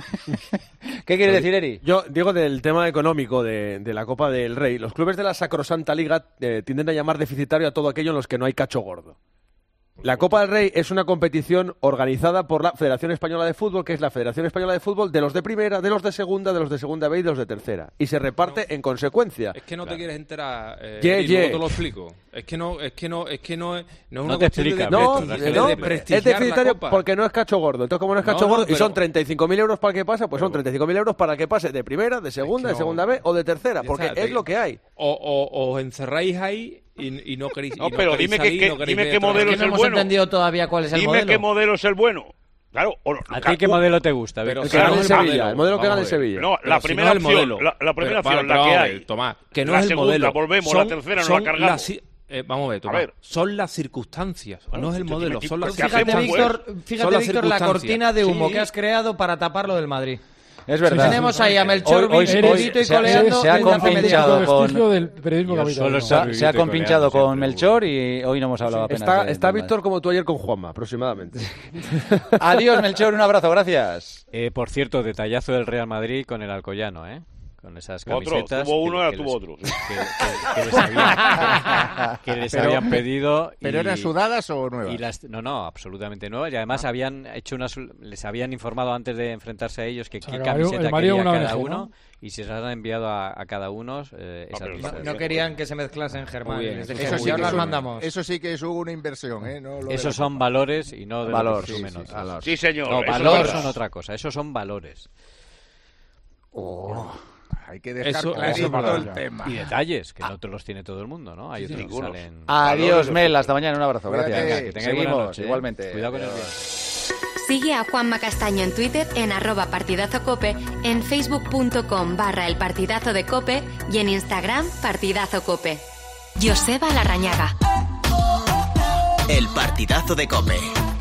¿Qué quiere decir, Eri? Yo digo del tema económico de, de la Copa del Rey. Los clubes de la Sacrosanta Liga eh, tienden a llamar deficitario a todo aquello en los que no hay cacho gordo. La Copa del Rey es una competición organizada por la Federación Española de Fútbol, que es la Federación Española de Fútbol de los de primera, de los de segunda, de los de segunda B y de los de tercera. Y se reparte en consecuencia. Es que no te quieres enterar, eh, Ye, y luego ye. te lo explico. Es que no, es que no, es que no, es- no es No una te cuestión de, explicas, de- No, Víctor, de- es de no, desprestigiar es deficitario la Copa. porque no es cacho gordo. Entonces, como no es cacho No, no, gordo, y pero- son treinta y cinco mil euros para que pase, pues son treinta y cinco mil euros para que pase de primera, de segunda, Es que de no. segunda B o de tercera, Ya porque está, es te- lo que hay. O, o, os encerráis ahí y, y no queréis. y No, pero queréis dime que- salir, que- no queréis dime ver qué otra modelo vez. Es que es no el hemos bueno. entendido todavía cuál es el Dime modelo. qué modelo es el bueno. Claro, o no, ¿A ti qué modelo te gusta, Pero Víctor? que gana no el es Sevilla, el modelo que Vamos gana a el ver. Sevilla. No, Pero la si primera no es el opción, modelo. la, la primera Pero, opción, vale, la que pero hay. vamos a ver, Tomás, que no la es el segunda, modelo. volvemos, Son- la tercera nos son la cargamos. las ci- eh, vamos a ver, Tomás. A ver. Son las circunstancias, no es el modelo, son las ¿qué Fíjate, hacemos, Víctor, pues? fíjate, Son las Víctor, la circunstancias. cortina de humo Sí. que has creado para tapar lo del Madrid. Es verdad. Tenemos ahí a Melchor Hoy- hoy- Vivito y se ha- coleando. se ha en la compinchado media. con- Vestigio del periodismo Yo capitalismo. solo Se ha, Vivito se ha y coleando compinchado con siempre, Melchor y hoy no hemos hablado apenas Está, de- está del Víctor como tú ayer con Juanma, aproximadamente. Madrid. Adiós, Melchor, un abrazo, gracias. Eh, por cierto, detallazo del Real Madrid con el Alcoyano, ¿eh? Con esas Otro, camisetas. tuvo uno, que- ahora que tuvo les- otro. Que, que- que les habían, que les Pero- habían pedido. ¿Pero y- eran sudadas o nuevas? Y las, no, no, absolutamente nuevas. Y además habían hecho unas, les habían informado antes de enfrentarse a ellos que sea, qué el Mario- camiseta el Mario quería una cada O N G, uno ¿no? y se las han enviado a, a cada uno eh, esas pero listas. no- No querían que se mezclasen Germán. Muy bien. Les Eso dijeron, sí, ya que las es un- mandamos. eso sí que es una inversión, ¿eh? No lo de Esos la son copa. valores y no de lo Valor, que sí, presumen sí, otros. valor. Sí, señor. No, eso es valores verdad. son otra cosa. Esos son valores. Oh, hay que dejar Eso- clarito eso es verdad, el ya. tema. Y detalles, que no te los tiene todo el mundo, ¿no? Hay Sí, otros que ninguno. salen... Adiós, Mel, hasta mañana, un abrazo, Cuídate. gracias. Venga, que tengáis buena Seguimos, noche, ¿eh? igualmente. Cuidado con el Adiós. viento. Sigue a Juanma Castaño en Twitter en arroba partidazo cope, en facebook.com barra el partidazo de cope y en Instagram partidazo cope. Joseba Larrañaga. El partidazo de COPE.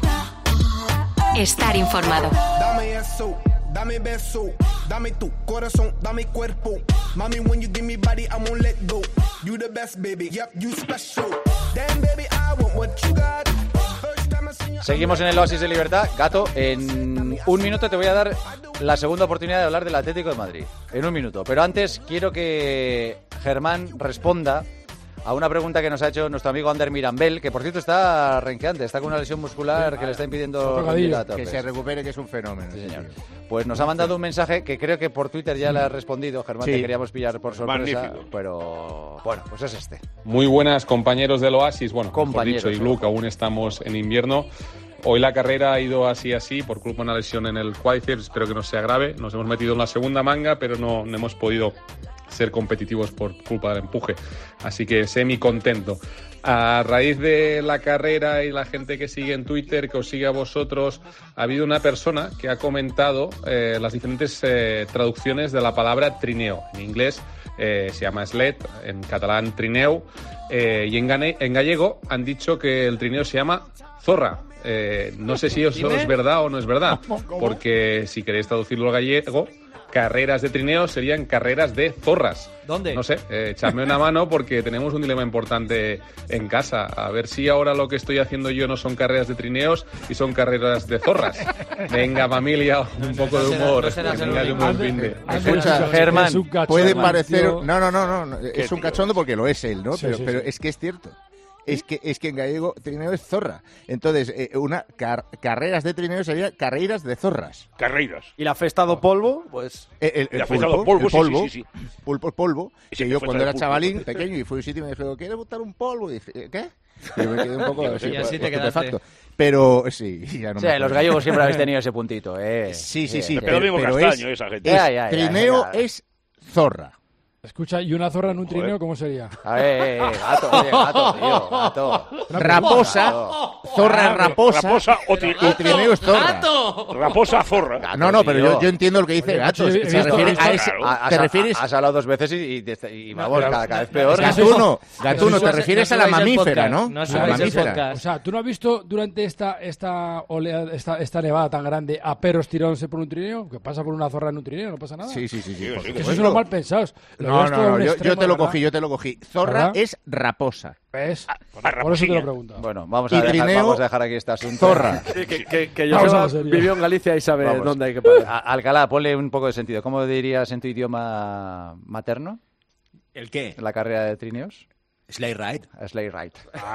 Estar informado. Dame eso, dame beso, dame tu corazón, dame cuerpo. Mami, when you give me body, I won't let go. You the best, baby, yep, you special. Damn, baby, I want what you got. First time I seen you, Seguimos en el Oasis de Libertad. Gato, en un minuto te voy a dar la segunda oportunidad de hablar del Atlético de Madrid. En un minuto. Pero antes quiero que Germán responda a una pregunta que nos ha hecho nuestro amigo Ander Mirambel, que por cierto está renqueante, está con una lesión muscular que le está impidiendo rendir a tope. Que se recupere, que es un fenómeno. Sí, ese señor. tío. Pues nos ha mandado un mensaje que creo que por Twitter ya le ha respondido, Germán, Sí. te queríamos pillar por sorpresa, Magnífico. pero bueno, pues es este. Muy buenas, compañeros del Oasis. Bueno, Compañeros, mejor dicho, y Luke, aún estamos en invierno. Hoy la carrera ha ido así así por culpa de una lesión en el cuádriceps, espero que no sea grave. Nos hemos metido en la segunda manga, pero no, no hemos podido ser competitivos por culpa del empuje. Así que semi contento. A raíz de la carrera y la gente que sigue en Twitter, que os sigue a vosotros, ha habido una persona que ha comentado eh, las diferentes eh, traducciones de la palabra trineo. En inglés eh, se llama sled, en catalán trineu, eh, y en, gane- en gallego han dicho que el trineo se llama zorra. Eh, no sé si eso es verdad o no es verdad, porque si queréis traducirlo al gallego, carreras de trineo serían carreras de zorras. ¿Dónde? No sé, eh, echadme una mano porque tenemos un dilema importante en casa. A ver si ahora lo que estoy haciendo yo no son carreras de trineos y son carreras de zorras. Venga, familia, un poco de humor. no serás el Venga, de un buen fin de- Escucha, Germán, es un cachondo, Puede parecer... tío. No, no, no, no, no, es un tío? cachondo porque lo es él, ¿no? Sí, pero sí, pero sí. es que es cierto. Es que, es que en gallego trineo es zorra. Entonces, eh, una car- carreras de trineo sería carreras de zorras. Carreiras. Y la festa do polvo, pues... Eh, El, el La pulpo, festa do polvo, el sí, polvo, sí, sí, sí. pulpo es polvo, Ese que que yo fue cuando el era pulpo. chavalín, pequeño, y fui a un sitio y me dijo, ¿quieres botar un polvo? Y dije, ¿qué? Y yo me quedé un poco así, Y así te estupefacto. Pero sí, ya no Sí, me los acuerdo. gallegos siempre habéis tenido ese puntito, ¿eh? Sí, sí, sí. Me pegó mismo pero castaño es, esa gente. es Ya, ya, ya, trineo ya, ya. es zorra. Escucha, ¿y una zorra en un Joder. trineo cómo sería? A ver, eh, eh, gato, oye, gato, tío, gato. Raposa, zorra raposa, Raposa o tri- y trineo es zorra. Raposa zorra. Gato, No, no, pero tío. yo, yo entiendo lo que dice Oye, gato. macho, he Se visto- refiere he visto- a ese, claro. Has, te refieres... has hablado dos veces y, y, te- y, vamos, pero- cada, cada vez peor. Gatuno, Gatuno, No te subáis- refieres no a la subáis el mamífera, podcast, ¿no? no A la subáis el mamífera. podcast. O sea, ¿tú no has visto durante esta esta oleada, esta, esta nevada tan grande a perros tirándose por un trineo? Que pasa por una zorra en un trineo, no pasa nada. Sí, sí, sí. sí, Sí, por sí, Que supuesto. eso son los mal pensados. Lo No, llevas todo a no, un no, yo, extremo, yo te lo ¿verdad? cogí, yo te lo cogí. Zorra ¿Verdad? es raposa. ¿Ves? a Por eso te raposilla. lo pregunto. Bueno, vamos Y a, dejar, trineo, vamos a dejar aquí este asunto. zorra. Sí, que, que, que Vamos a Joseba lo serio. vivió en Galicia y sabe Vamos. dónde hay que parar. A- Alcalá, ponle un poco de sentido. ¿Cómo dirías en tu idioma materno ¿El qué? la carrera de trineos? Sleigh ride. Sleigh ride.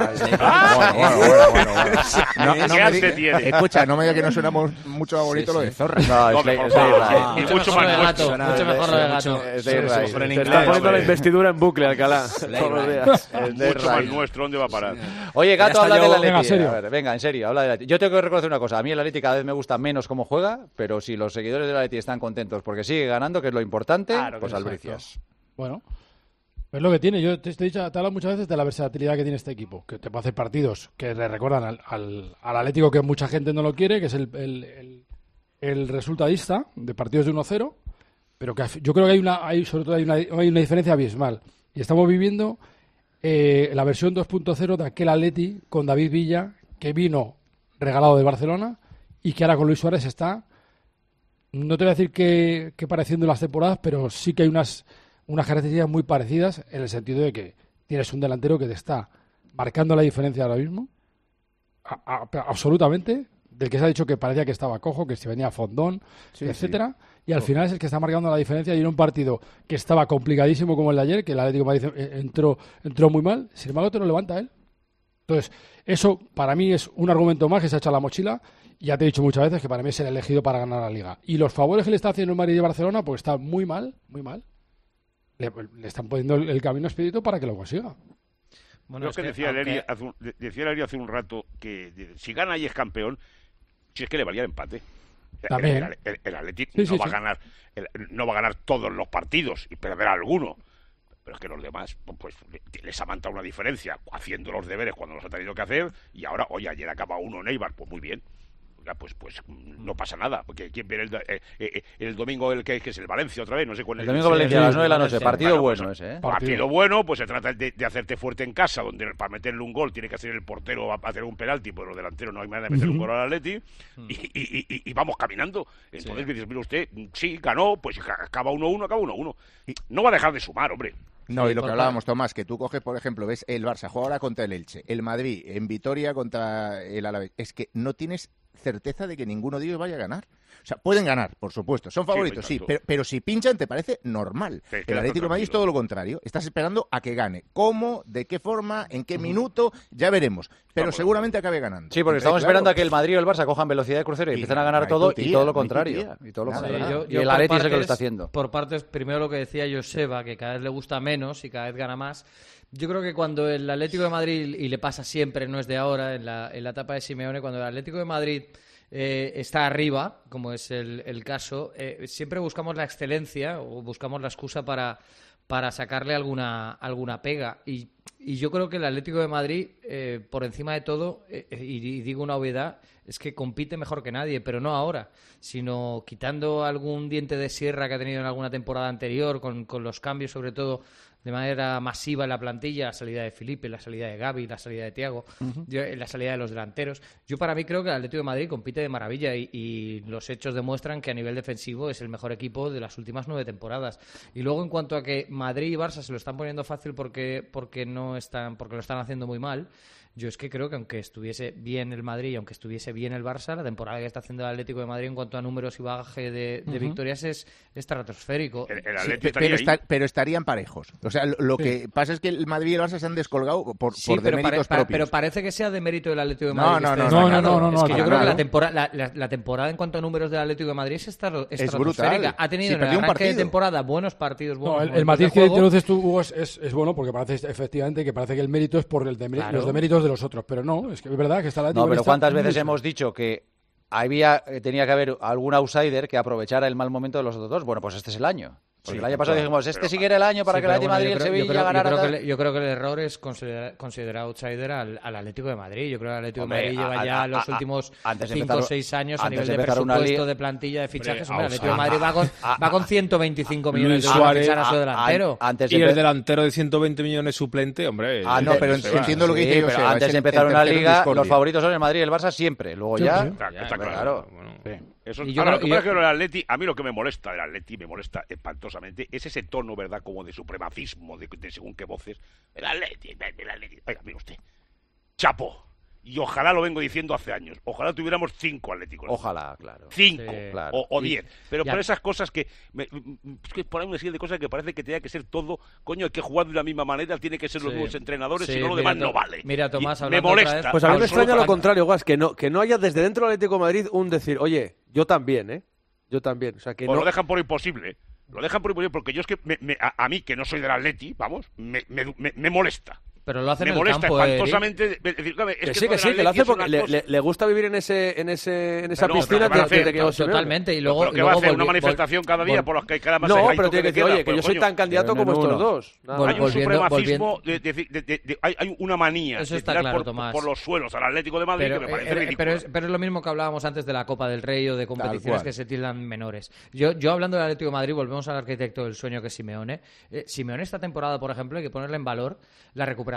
Bueno, bueno, bueno, bueno, bueno. No, no ¿Qué me arte diga- tiene? Escucha, no me diga que no suena mo- mucho más bonito lo de zorra. No, No, Sleigh, por Sleigh favor. ride. Y Mucho mucho mejor más lo de gato, mucho. mucho mejor lo de gato. Sleigh Pero ride. en Te inglés, está poniendo la hombre. investidura en bucle, Alcalá. Todos los días. Sleigh Mucho más ride. nuestro, ¿dónde va a parar? Oye, Gato, Ya está habla yo- del Venga, Atleti. serio. A ver, venga, en serio, habla del Atleti. Yo tengo que reconocer una cosa. A mí el Atleti cada vez me gusta menos cómo juega, pero si los seguidores del Atleti están contentos porque sigue ganando, que es lo importante, Claro que pues sí, albricias. Bueno, es lo que tiene. Yo te, te he dicho, te he hablado muchas veces de la versatilidad que tiene este equipo, que te puede hacer partidos que le recuerdan al, al, al Atlético, que mucha gente no lo quiere, que es el, el, el, el resultadista de partidos de uno cero, pero que yo creo que hay una, hay, sobre todo hay una, hay una diferencia abismal. Y estamos viviendo eh, la versión dos punto cero de aquel Atleti con David Villa, que vino regalado de Barcelona y que ahora con Luis Suárez está no te voy a decir que, que pareciendo las temporadas, pero sí que hay unas, unas características muy parecidas en el sentido de que tienes un delantero que te está marcando la diferencia ahora mismo, a, a, absolutamente, del que se ha dicho que parecía que estaba cojo, que se venía a fondón, sí, etcétera, sí. Y al final es el que está marcando la diferencia y en un partido que estaba complicadísimo como el de ayer, que el Atlético de Madrid entró, entró muy mal, sin embargo te lo levanta él. Entonces, eso para mí es un argumento más que se ha echado a la mochila. Y ya te he dicho muchas veces que para mí es el elegido para ganar la Liga. Y los favores que le está haciendo el Madrid y Barcelona, pues está muy mal, muy mal. Le, le están poniendo el, el camino expedito para que lo consiga. Bueno, Lo que, que decía aunque... Leri hace, un, decía Leri hace un rato que de, si gana y es campeón, si es que le valía el empate. También. El, el, el Atlético sí, no sí, va sí. a ganar, el, no va a ganar todos los partidos y perder alguno. Pero es que los demás, pues les ha mantado una diferencia haciendo los deberes cuando los ha tenido que hacer y ahora, oye, ayer acaba uno Neibar, pues muy bien. Pues pues no pasa nada, porque ¿quién viene el, eh, eh, el domingo el que, que es el Valencia otra vez? No sé cuál es. El domingo Valencia a las nueve de la noche, partido bueno, bueno pues, ese, ¿eh? Partido, partido bueno, pues se trata de, de hacerte fuerte en casa, donde para meterle un gol tiene que hacer el portero a hacer un penalti, pues los delanteros no hay manera de meter un gol al Atleti, y, y, y, y vamos caminando. Entonces sí. Dices, mira usted, sí, ganó, pues acaba uno uno, acaba uno uno. No va a dejar de sumar, hombre. No, y lo que hablábamos, Tomás, que tú coges, por ejemplo, ves el Barça, juega ahora contra el Elche, el Madrid, en Vitoria contra el Alavés. Es que no tienes certeza de que ninguno de ellos vaya a ganar. O sea, pueden ganar, por supuesto, son favoritos, sí, sí pero, pero si pinchan te parece normal. Sí, el Atlético de Madrid es todo lo contrario. Estás esperando a que gane. ¿Cómo? ¿De qué forma? ¿En qué minuto? Ya veremos. Pero Vamos, seguramente acabe ganando. Sí, porque Entonces, estamos claro, esperando a que el Madrid o el Barça cojan velocidad de crucero y, y empiecen a ganar todo tía, y todo lo contrario. Y todo lo Nada, contrario. Yo, yo y el Atlético es el que lo está haciendo. Por partes, primero lo que decía Joseba, que cada vez le gusta menos y cada vez gana más. Yo creo que cuando el Atlético de Madrid, y le pasa siempre, no es de ahora, en la, en la etapa de Simeone, cuando el Atlético de Madrid eh, está arriba, como es el, el caso, eh, siempre buscamos la excelencia o buscamos la excusa para, para sacarle alguna, alguna pega. Y, y yo creo que el Atlético de Madrid, eh, por encima de todo, eh, y, y digo una obviedad, es que compite mejor que nadie, pero no ahora, sino quitando algún diente de sierra que ha tenido en alguna temporada anterior, con, con los cambios sobre todo de manera masiva en la plantilla, la salida de Felipe, la salida de Gavi, la salida de Thiago, uh-huh. yo, la salida de los delanteros. Yo para mí creo que el Atlético de Madrid compite de maravilla y, y los hechos demuestran que a nivel defensivo es el mejor equipo de las últimas nueve temporadas. Y luego en cuanto a que Madrid y Barça se lo están poniendo fácil porque, porque, no están, porque lo están haciendo muy mal, yo es que creo que aunque estuviese bien el Madrid y aunque estuviese bien el Barça, la temporada que está haciendo el Atlético de Madrid en cuanto a números y bagaje de, de uh-huh. victorias es estratosférico. El, el sí, pero, está, pero estarían parejos. O sea, lo, lo sí. que pasa es que el Madrid y el Barça se han descolgado por, sí, por pero deméritos pare, propios. Pero parece que sea de mérito del Atlético de No, Madrid. no, no, no, no, no, no, no. Es que no, yo no, creo no. que la temporada, la, la, la temporada en cuanto a números del Atlético de Madrid es estratosférica. Es brutal. Ha tenido sí, en el arranque de temporada buenos partidos, buenos no, el, el matiz que introduces tú, Hugo, es, es, es bueno porque parece efectivamente que parece que el mérito es por el de, claro. los deméritos de los otros, pero no, es que es verdad que está la No, pero ¿cuántas veces hemos dicho que había tenía que haber algún outsider que aprovechara el mal momento de los otros dos? Bueno, pues este es el año. Porque sí, el año pasado claro, dijimos, este sí que era el año para sí, que el Atlético de bueno, Madrid y el Sevilla creo, ganaran. Yo creo, que, yo creo que el error es considerar, considerar outsider al, al Atlético de Madrid. Yo creo que el Atlético Hombre, de Madrid lleva a, ya a, los a, últimos cinco o seis años a nivel de, de presupuesto, de plantilla, de fichajes. Hombre, el Atlético de Madrid va con, va con ciento veinticinco millones de euros para fichar a su delantero. A, antes de y el delantero de ciento veinte millones suplente, hombre. Ah, no, pero entiendo lo que dice José. Antes de empezar una liga, los favoritos son el Madrid y el Barça siempre. Luego ya, está claro. Eso, y yo ahora, creo, lo que yo... que el Atleti, a mí lo que me molesta del Atleti, me molesta espantosamente, es ese tono, ¿verdad?, como de supremacismo, de, de según qué voces. El Atleti, el Atleti. Oiga, mire usted, chapo. Y ojalá lo vengo diciendo hace años. Ojalá tuviéramos cinco Atléticos. Ojalá, claro. Cinco sí, claro. o, o diez. Pero ya. por esas cosas que... Me, es que por ahí una serie de cosas que parece que tenía que ser todo... Coño, hay que jugar de la misma manera, tiene que ser los sí. nuevos entrenadores, sí, si no lo demás no vale. Mira, Tomás, me molesta. Pues a mí me extraña lo contrario, Guas, que no, que no haya desde dentro del Atlético de Madrid un decir, oye, yo también, ¿eh? Yo también. O sea, que pues no... lo dejan por imposible. Lo dejan por imposible porque yo es que me, me, a, a mí, que no soy del Atleti, vamos, me, me, me, me molesta. Pero lo hace me en el molesta campo, espantosamente. Es decir, es que, que sí, que sí, que lo hace porque le, le, le gusta vivir en ese en ese en esa no, piscina que hacer, desde que no, totalmente. Y luego, pero que y va a luego hacer volvi, una manifestación cada día vol, por los que cada más no, hay pero tiene que decir, oye, que yo soy tan candidato como estos dos. Hay un supremacismo, de, de, de, de, de, hay, hay una manía Eso de está tirar claro, por, Tomás. por los suelos al Atlético de Madrid pero, que me parece eh, ridículo. Pero es, pero es lo mismo que hablábamos antes de la Copa del Rey o de competiciones que se tildan menores. Yo, yo hablando del Atlético de Madrid, volvemos al arquitecto del sueño que es Simeone. Eh, Simeone esta temporada, por ejemplo, hay que ponerle en valor la recuperación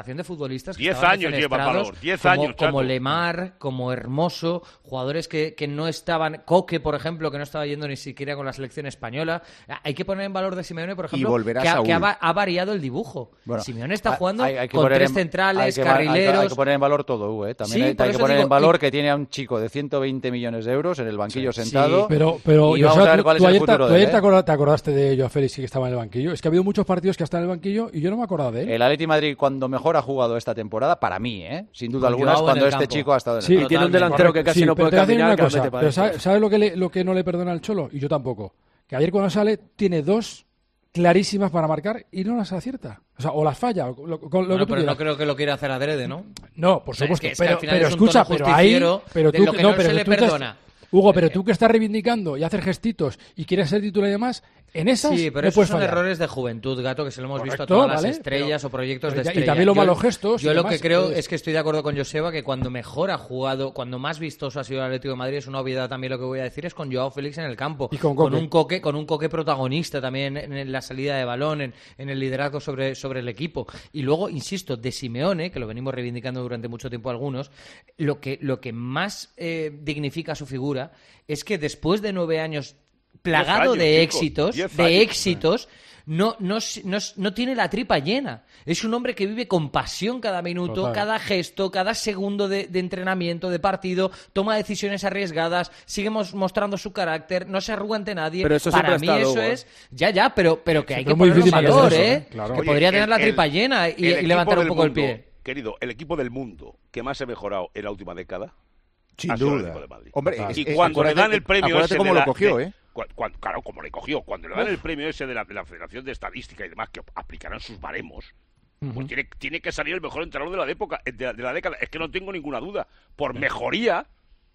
generación de futbolistas que Diez estaban años lleva defenestrados, valor, diez como, años, como Chato. Lemar, como Hermoso, jugadores que, que no estaban, Coque, por ejemplo, que no estaba yendo ni siquiera con la selección española. Hay que poner en valor de Simeone, por ejemplo, volverá que, ha, Saúl. que ha, va- ha variado el dibujo. Bueno, Simeone está hay- jugando hay- hay que con poner tres en- centrales, hay que, va- hay que- carrileros. Hay que poner en valor todo, Hugo, ¿eh? También Sí, hay, por hay que eso poner digo, en valor y- que tiene a un chico de ciento veinte millones de euros en el banquillo Sí. sentado. Pero, pero y yo vamos sé, a ver tú, cuál es tú el ayer, te, futuro tú de él, ayer te ¿eh? acorda- te acordaste de Joao Félix, que estaba en el banquillo. Es que ha habido muchos partidos que ha estado en el banquillo y yo no me acordaba de él. El Atleti Madrid, cuando mejor ha jugado esta temporada, para mí, ¿eh? sin duda Con alguna, es Joao en cuando el este campo. chico ha estado en el Sí, campo. tiene un delantero que casi Sí, no pero puede te voy a decir caminar, una que la cosa, mete para pero adentro. ¿sabes, sabes lo, que le- lo que no le perdona al Cholo? Y yo tampoco. Que ayer cuando sale tiene dos clarísimas para marcar y no las acierta. O sea, o las falla. o lo- con lo Bueno, que tú pero quieras. no creo que lo quiera hacer adrede, ¿no? No, por O sea, supuesto. es que- es que pero al final pero es un tono escucha, pero ahí. justiciero Pero de tú, lo que no, no pero se le tú estás- perdona. Hugo, pero tú que estás reivindicando y haces gestitos y quieres ser titular y demás, en esas Sí, pero no esos puedes son fallar. errores de juventud, Gato, que se lo hemos visto a Correcto, todas las ¿vale? estrellas Pero- o proyectos pero de ya- y estrella. también los Yo- malos gestos y Yo lo demás, que creo pues- es que estoy de acuerdo con Joseba, que cuando mejor ha jugado, cuando más vistoso ha sido el Atlético de Madrid, es una obviedad también lo que voy a decir, es con Joao Félix en el campo. Y con Coque. un coque, con un coque protagonista también en, en la salida de balón, en, en el liderazgo sobre, sobre el equipo. Y luego, insisto, de Simeone, que lo venimos reivindicando durante mucho tiempo algunos, lo que, lo que más eh, dignifica su figura es que después de nueve años plagado años, de chicos, éxitos, diez de años. éxitos, no, no, no, no tiene la tripa llena. Es un hombre que vive con pasión cada minuto, Total. cada gesto, cada segundo de, de entrenamiento, de partido, toma decisiones arriesgadas, sigue mos- mostrando su carácter, no se arruga ante nadie. Pero eso Para siempre mí ha estado, eso Hugo, ¿eh? es... Ya, ya, pero, pero que hay Sí, que pero muy ponerlo en difícil valor, eso, ¿eh? ¿eh? Claro. Que Oye, podría el- tener la el- tripa llena y, el y equipo levantar un del poco el mundo, pie. Querido, el equipo del mundo que más ha mejorado en la última década Sin ha sido el duda. equipo de Madrid. Hombre, Total. es- Y es- cuando le acuérdate- dan el premio acuérdate ese cómo de lo la- cogió, de- ¿eh? cua- cua- claro, como le cogió. Cuando le dan el premio ese de la, de la Federación de Estadística y demás, que aplicarán sus baremos, pues tiene, tiene que salir el mejor entrenador de la, época, de, la, de la década. Es que no tengo ninguna duda. Por mejoría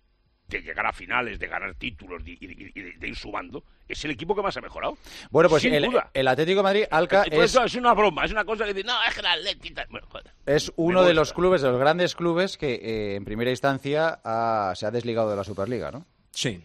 de llegar a finales, de ganar títulos y, y- y de, de ir sumando, es el equipo que más ha mejorado. Bueno, pues Sin el, duda. el Atlético de Madrid, Alca, Entonces, es, eso es una broma, es una cosa que dice, no, es que la Atleti... tal". Bueno, joder. es uno de Demuestra. los clubes, de los grandes clubes que eh, en primera instancia ha- se ha desligado de la Superliga, ¿no? Sí.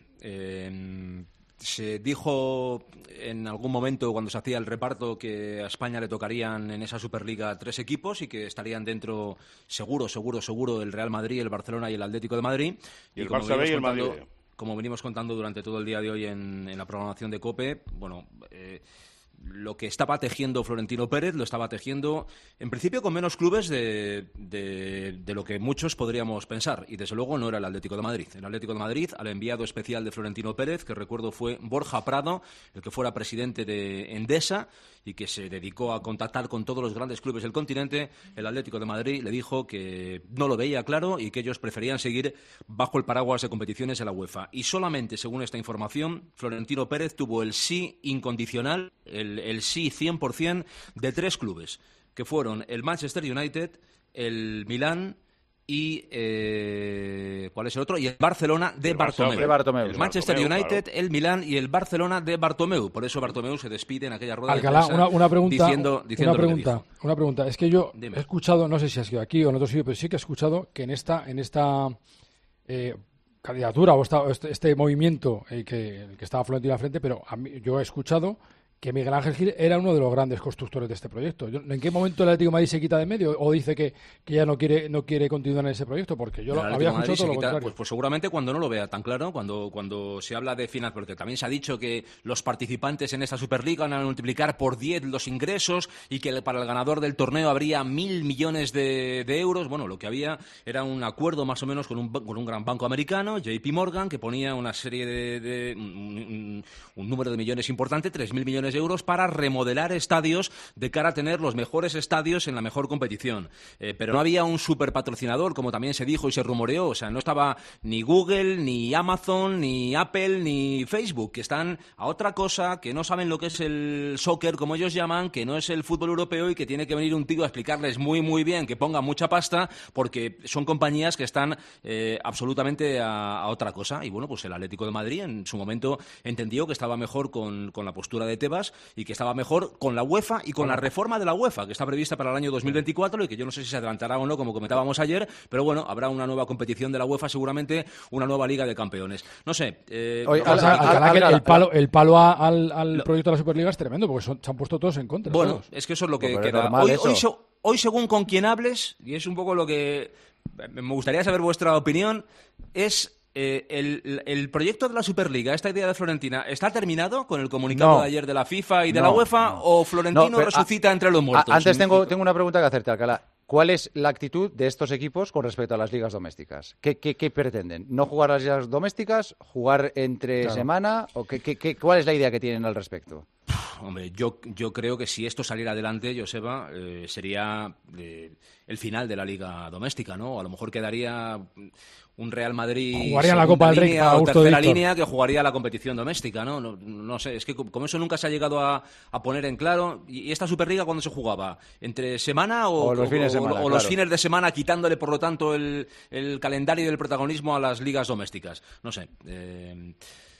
eh, se dijo en algún momento cuando se hacía el reparto que a España le tocarían en esa Superliga tres equipos y que estarían dentro seguro, seguro, seguro el Real Madrid, el Barcelona y el Atlético de Madrid. Y el como Barça B y venimos el Madrid contando- B. Como venimos contando durante todo el día de hoy en, en la programación de COPE, bueno... eh, lo que estaba tejiendo Florentino Pérez lo estaba tejiendo, en principio, con menos clubes de, de, de lo que muchos podríamos pensar. Y, desde luego, no era el Atlético de Madrid. El Atlético de Madrid, al enviado especial de Florentino Pérez, que recuerdo fue Borja Prado, el que fuera presidente de Endesa y que se dedicó a contactar con todos los grandes clubes del continente, el Atlético de Madrid le dijo que no lo veía claro y que ellos preferían seguir bajo el paraguas de competiciones de la UEFA. Y solamente, según esta información, Florentino Pérez tuvo el sí incondicional, el, el sí cien por ciento de tres clubes, que fueron el Manchester United, el Milán y eh, ¿cuál es el otro? Y el Barcelona de El Barça, Bartomeu. de Bartomeu. El Manchester Bartomeu, United, claro. el Milán y el Barcelona de Bartomeu. Por eso Bartomeu se despide en aquella rueda Alcalá, de prensa una, una pregunta, diciendo, diciendo una lo que pregunta, dijo. una pregunta. Es que yo Dime. he escuchado, no sé si ha sido aquí o en otro sitio, pero sí que he escuchado que en esta, en esta eh, candidatura o esta- este, este movimiento eh, que, el que estaba Florentino al frente, pero a mí, yo he escuchado que Miguel Ángel Gil era uno de los grandes constructores de este proyecto. Yo- ¿En qué momento el Atlético de Madrid se quita de medio o dice que, que ya no quiere no quiere continuar en ese proyecto? Porque yo El lo, Atlético había de Madrid escuchado todo se lo quita- contrario. Pues, pues seguramente cuando no lo vea tan claro, cuando, cuando se habla de final, porque también se ha dicho que los participantes en esta Superliga van a multiplicar por diez los ingresos y que para el ganador del torneo habría mil millones de, de euros. Bueno, lo que había era un acuerdo más o menos con un, ba- con un gran banco americano, J P Morgan, que ponía una serie de, de- un, un- un número de millones importante, tres mil millones de euros, para remodelar estadios de cara a tener los mejores estadios en la mejor competición. Eh, pero no había un super patrocinador, como también se dijo y se rumoreó. O sea, no estaba ni Google, ni Amazon, ni Apple, ni Facebook, que están a otra cosa, que no saben lo que es el soccer, como ellos llaman, que no es el fútbol europeo y que tiene que venir un tío a explicarles muy, muy bien que pongan mucha pasta, porque son compañías que están eh, absolutamente a, a otra cosa. Y bueno, pues el Atlético de Madrid en su momento entendió que estaba mejor con, con la postura de Tebas y que estaba mejor con la UEFA y con la reforma de la UEFA, que está prevista para el año dos mil veinticuatro y que yo no sé si se adelantará o no, como comentábamos ayer, pero bueno, habrá una nueva competición de la UEFA, seguramente una nueva Liga de Campeones. No sé. Eh, Oye, O sea, Alcalá, Alcalá, que mira, el la- palo, el palo a- al, al Lo- proyecto de la Superliga es tremendo, porque son- se han puesto todos en contra. Bueno, todos. es que eso es lo que Pues es queda. normal Hoy, eso. hoy, se, hoy según con quien hables, y es un poco lo que me gustaría saber vuestra opinión, es eh, el, el proyecto de la Superliga, esta idea de Florentina, ¿está terminado con el comunicado No. de ayer de la FIFA y de No, la UEFA no. o Florentino No, pero, resucita a- entre los muertos? a- Antes tengo, tengo una pregunta que hacerte, Alcalá. ¿Cuál es la actitud de estos equipos con respecto a las ligas domésticas? ¿Qué, qué, qué pretenden? ¿No jugar las ligas domésticas? ¿Jugar entre Claro. semana? ¿O qué, qué, qué- cuál es la idea que tienen al respecto? Hombre, yo, yo creo que si esto saliera adelante, Joseba, eh, sería eh, el final de la liga doméstica, ¿no? A lo mejor quedaría un Real Madrid Jugaría la segunda Copa del Rey línea para o gusto de tercera Víctor. línea que jugaría la competición doméstica, ¿no? No, no sé, es que co- como eso nunca se ha llegado a, a poner en claro. ¿Y esta Superliga cuándo se jugaba? ¿Entre semana o, O los fines de semana, o los claro. fines de semana, quitándole, por lo tanto, el, el calendario y el protagonismo a las ligas domésticas? No sé. Eh,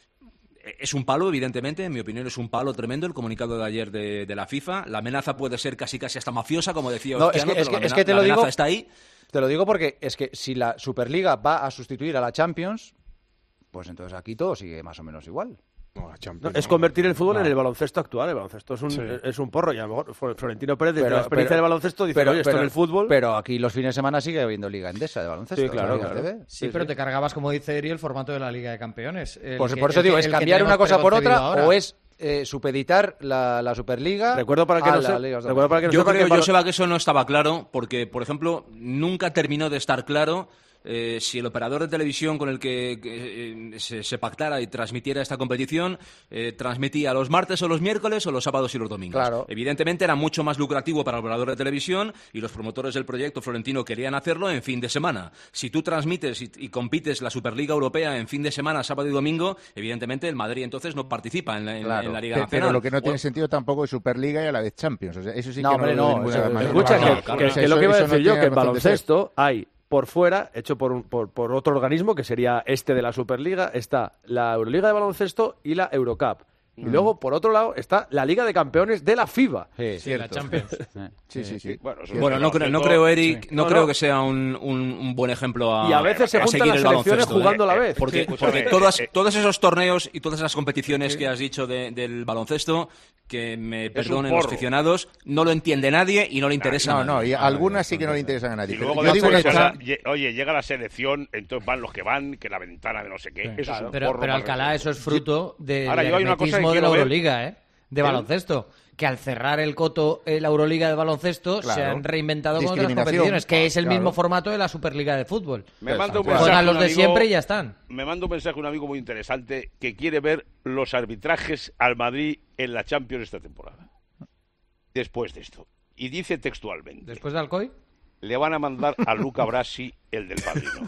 Es un palo, evidentemente, en mi opinión es un palo tremendo el comunicado de ayer de, de la FIFA. La amenaza puede ser casi casi hasta mafiosa, como decía No, es Ostiano, que, es pero que- la es que te amena- lo la digo. amenaza está ahí. Te lo digo porque es que si la Superliga va a sustituir a la Champions, pues entonces aquí todo sigue más o menos igual. No, es convertir el fútbol en el baloncesto actual. El baloncesto es un, Sí. es un porro. Y a lo mejor Fl- Florentino Pérez, desde Pero- la experiencia pero- del baloncesto, dice: pero- oye, esto pero- en el fútbol. Pero aquí los fines de semana sigue habiendo Liga Endesa de baloncesto. Sí, claro, en la claro. T V. Sí, pero te cargabas, como dice Eri, el formato de la Liga de Campeones. El Pues que- por eso el digo, que- ¿es el que cambiar una tenemos cosa por otra preconcebido ahora. o es eh, supeditar la, la Superliga Recuerdo para que a no las se- ligas recuerdo para que no Yo sepa creo, que para- Joseba, que eso no estaba claro, porque, por ejemplo, nunca terminó de estar claro eh, si el operador de televisión con el que, que, eh, se, se pactara y transmitiera esta competición eh, transmitía los martes o los miércoles o los sábados y los domingos. Claro. Evidentemente era mucho más lucrativo para el operador de televisión y los promotores del proyecto Florentino querían hacerlo en fin de semana. Si tú transmites y, y compites la Superliga Europea en fin de semana, sábado y domingo, evidentemente el Madrid entonces no participa en la, en la- Claro, en la Liga pe- Nacional. pero lo que no tiene O- sentido tampoco es Superliga y a la vez Champions. O sea, eso sí No, que hombre, no, lo veo no, de ninguna eso- manera. Escucha, Claro, que, claro, que- O sea, que lo eso- que iba a eso no decir yo, tiene que en razón de ser. baloncesto hay por fuera, hecho por, un- por, por otro organismo, que sería este de la Superliga, está la Euroliga de baloncesto y la Eurocup. Y Mm. luego, por otro lado, está la Liga de Campeones de la FIBA. Sí, Sí, la Champions. Sí, sí, sí. Bueno, eso Bueno, es no, un creo, no concepto- creo, Eric, no, No, creo no. que sea un, un, un buen ejemplo a Y a veces se a juntan seguir las el selecciones baloncesto, ¿eh? jugando a la vez. Porque, Escúchame, porque todas, eh, eh. todos esos torneos y todas esas competiciones que has dicho de- del baloncesto, que me perdonen los porro. aficionados, no lo entiende nadie y no le interesa a No, no, nadie. y algunas sí que no le interesan a nadie. Y Pero luego yo digo después, que o sea, está- lle- oye, llega la selección, entonces van los que van, que la ventana de no sé qué. Eso es un Pero, porro pero más Alcalá, resuelto. eso es fruto del Ahora, yo hay una cosa que hermetismo de la quiero ver. Euroliga, ¿eh? De ¿El? baloncesto. Que al cerrar el coto eh, la Euroliga de baloncesto se Claro. han reinventado con otras Discriminación. competiciones, que es el Claro. mismo formato de la Superliga de fútbol. Me manda un Claro. mensaje Juegan los un de amigo- siempre y ya están. Me manda un mensaje un amigo muy interesante que quiere ver los arbitrajes al Madrid en la Champions esta temporada. Después de esto. Y dice textualmente: Después de Alcoy. le van a mandar a Luca Brasi, el del padrino.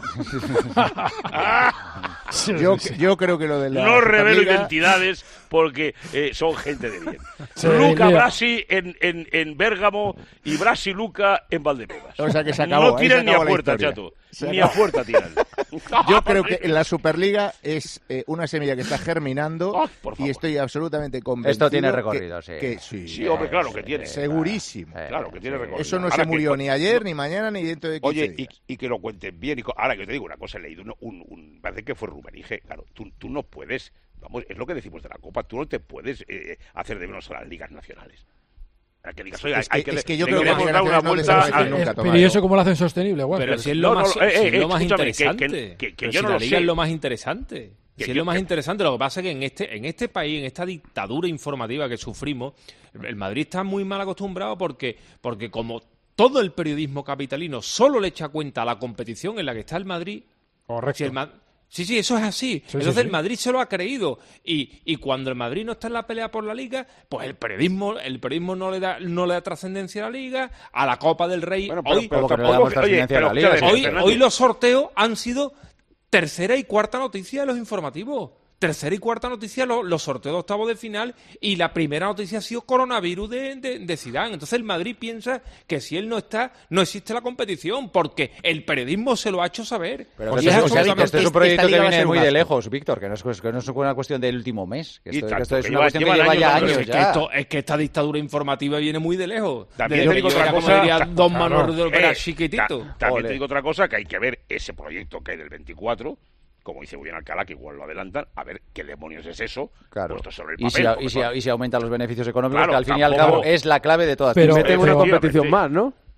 yo, yo creo que lo de la No revelo Superliga- identidades porque eh, son gente de bien. Sí, Luca mira. Brasi en, en, en Bérgamo y Brasi Luca en Valdebebas. O sea que se acabó, No ahí tiran se ni a acabó la puerta, historia. chato. Se Ni a acabó. puerta tiran. Yo creo que la Superliga es eh, una semilla que está germinando Ay, por y favor. estoy absolutamente convencido. Esto tiene que- recorrido, sí. que sí. Sí, hombre, claro que tiene. Segurísimo. Sí. Claro que tiene recorrido. Eso no Ahora se que- murió ni ayer, ni mañana, ni dentro de quince Oye, y, días. y que lo cuenten bien. Y co- ahora que te digo una cosa, he leído un, un, un- parece que fue Rubén Ige. Claro, tú, tú no puedes, vamos, es lo que decimos de la Copa, tú no te puedes eh, hacer de menos a las ligas nacionales. Para que digas, oiga, Es que- hay que, es le- que yo le creo que queremos las dar una nacionales no vuelta desaparecen a- nunca, Eh, Tomás. pero ¿y eso cómo lo hacen sostenible, Guas? Pero si es No, lo no, más, no, eh, si es eh, lo más escúchame, que- interesante. que- que- que Pero yo si no la lo liga sé. es lo más interesante. Que Si es yo- lo más que- interesante. Lo que pasa es que en este, en este país, en esta dictadura informativa que sufrimos, el Madrid está muy mal acostumbrado porque, porque como todo el periodismo capitalino solo le echa cuenta a la competición en la que está el Madrid. Correcto. Si el Ma- Sí, sí, eso es así. Sí, Entonces sí, sí. el Madrid se lo ha creído. Y, y cuando el Madrid no está en la pelea por la Liga, pues el periodismo, el periodismo no le da, no le da trascendencia a la Liga, a la Copa del Rey. Bueno, pero- hoy, pero Como que no le tampoco damos que- oye, trascendencia a la pero, Liga, escúchame, hoy, Fernández, hoy los sorteos han sido tercera y cuarta noticia de los informativos. Tercera y cuarta noticia, lo- los sorteos de octavos de final, y la primera noticia ha sido coronavirus de, de, de Zidane. Entonces el Madrid piensa que si él no está, no existe la competición, porque el periodismo se lo ha hecho saber. Pero Porque que es esto, es- absolutamente- esto es un esta proyecto que liga va a viene ser un muy de gasto. lejos, Víctor, que no es, que no es una cuestión del último mes. Que Y esto, que tanto, esto es que una lleva- cuestión que llevan lleva años ya dándole- años es, que ya. esto, es que esta dictadura informativa viene muy de lejos. También Desde te digo que otra yo era, cosa, como diría, ta- Don claro. Manuel de Ópera Eh, chiquitito. ta- también Ole. te digo otra cosa, que hay que ver ese proyecto que hay del veinticuatro, como dice muy bien Alcalá, que igual lo adelantan, a ver qué demonios es eso, Claro. puesto sobre el Y papel. si, porque y, si, son- y si aumentan los beneficios económicos, Claro, que al fin y al tampoco- cabo es la clave de todas. Pero Mete meten una una efectivamente. competición más, ¿no?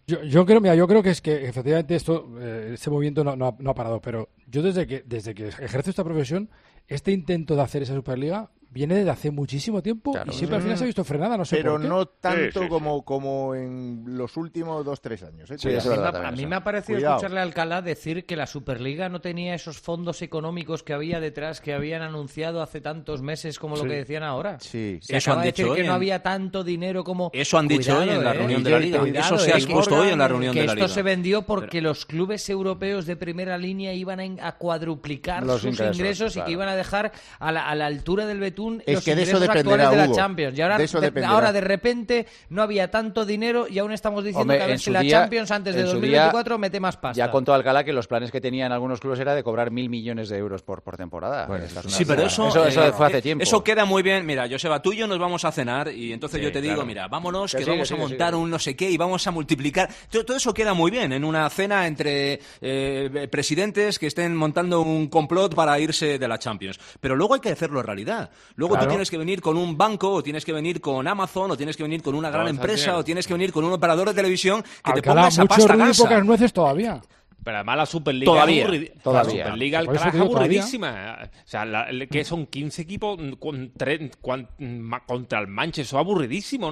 Yo, yo creo, mira, yo creo que es que efectivamente esto, eh, este movimiento no, no, ha, no ha parado, pero yo desde que desde que ejerzo esta profesión, este intento de hacer esa Superliga viene desde hace muchísimo tiempo claro, y siempre sí. al final se ha visto frenada, no sé pero por qué. no tanto sí, sí, como, sí. como en los últimos dos, tres años. ¿eh? Sí, a, mí me, a mí me ha parecido Cuidado. escucharle a Alcalá decir que la Superliga no tenía esos fondos económicos que había detrás, que habían anunciado hace tantos meses como sí. lo que decían ahora. Sí. Se Eso acaba han de decir dicho que hoy no en... había tanto dinero como... Eso han dicho cuidado, hoy en la ¿eh? reunión de la Liga. Cuidado, Eso se ha expuesto hoy en la reunión que de la Liga. esto se vendió porque pero... los clubes europeos de primera línea iban a cuadruplicar los sus ingresos, ingresos claro. y que iban a dejar a la, a la altura del betún es los que de ingresos eso actuales de la Hugo. Champions. Y ahora de, eso de, ahora de repente no había tanto dinero y aún estamos diciendo Hombre, que a ver si la día, Champions antes de dos mil veinticuatro día, mete más pasta. Ya contó Alcalá que los planes que tenían algunos clubes era de cobrar mil millones de euros por, por temporada. Bueno, sí, pero eso, eso, eso eh, fue hace tiempo. Eso queda muy bien. Mira, Joseba, tú y yo nos vamos a cenar y entonces sí, yo te digo, claro. mira, vámonos, que, que sí, vamos que sí, a montar sí, un no sé qué y vamos a multiplicar. Todo, todo eso queda muy bien en una cena entre eh, presidentes que estén montando un complot para irse de la Champions. Pero luego hay que hacerlo realidad. Luego claro. tú tienes que venir con un banco o tienes que venir con Amazon o tienes que venir con una gran no, empresa o tienes que venir con un operador de televisión que Alcalá, te ponga esa mucho pasta ruido y gansa. pocas nueces todavía. Pero además la Superliga todavía, es aburrida. Todavía. La Superliga Alcalá es aburridísima. O sea, la, que son quince equipos con tres, con, ma, contra el Manchester. Eso es aburridísimo, ¿no?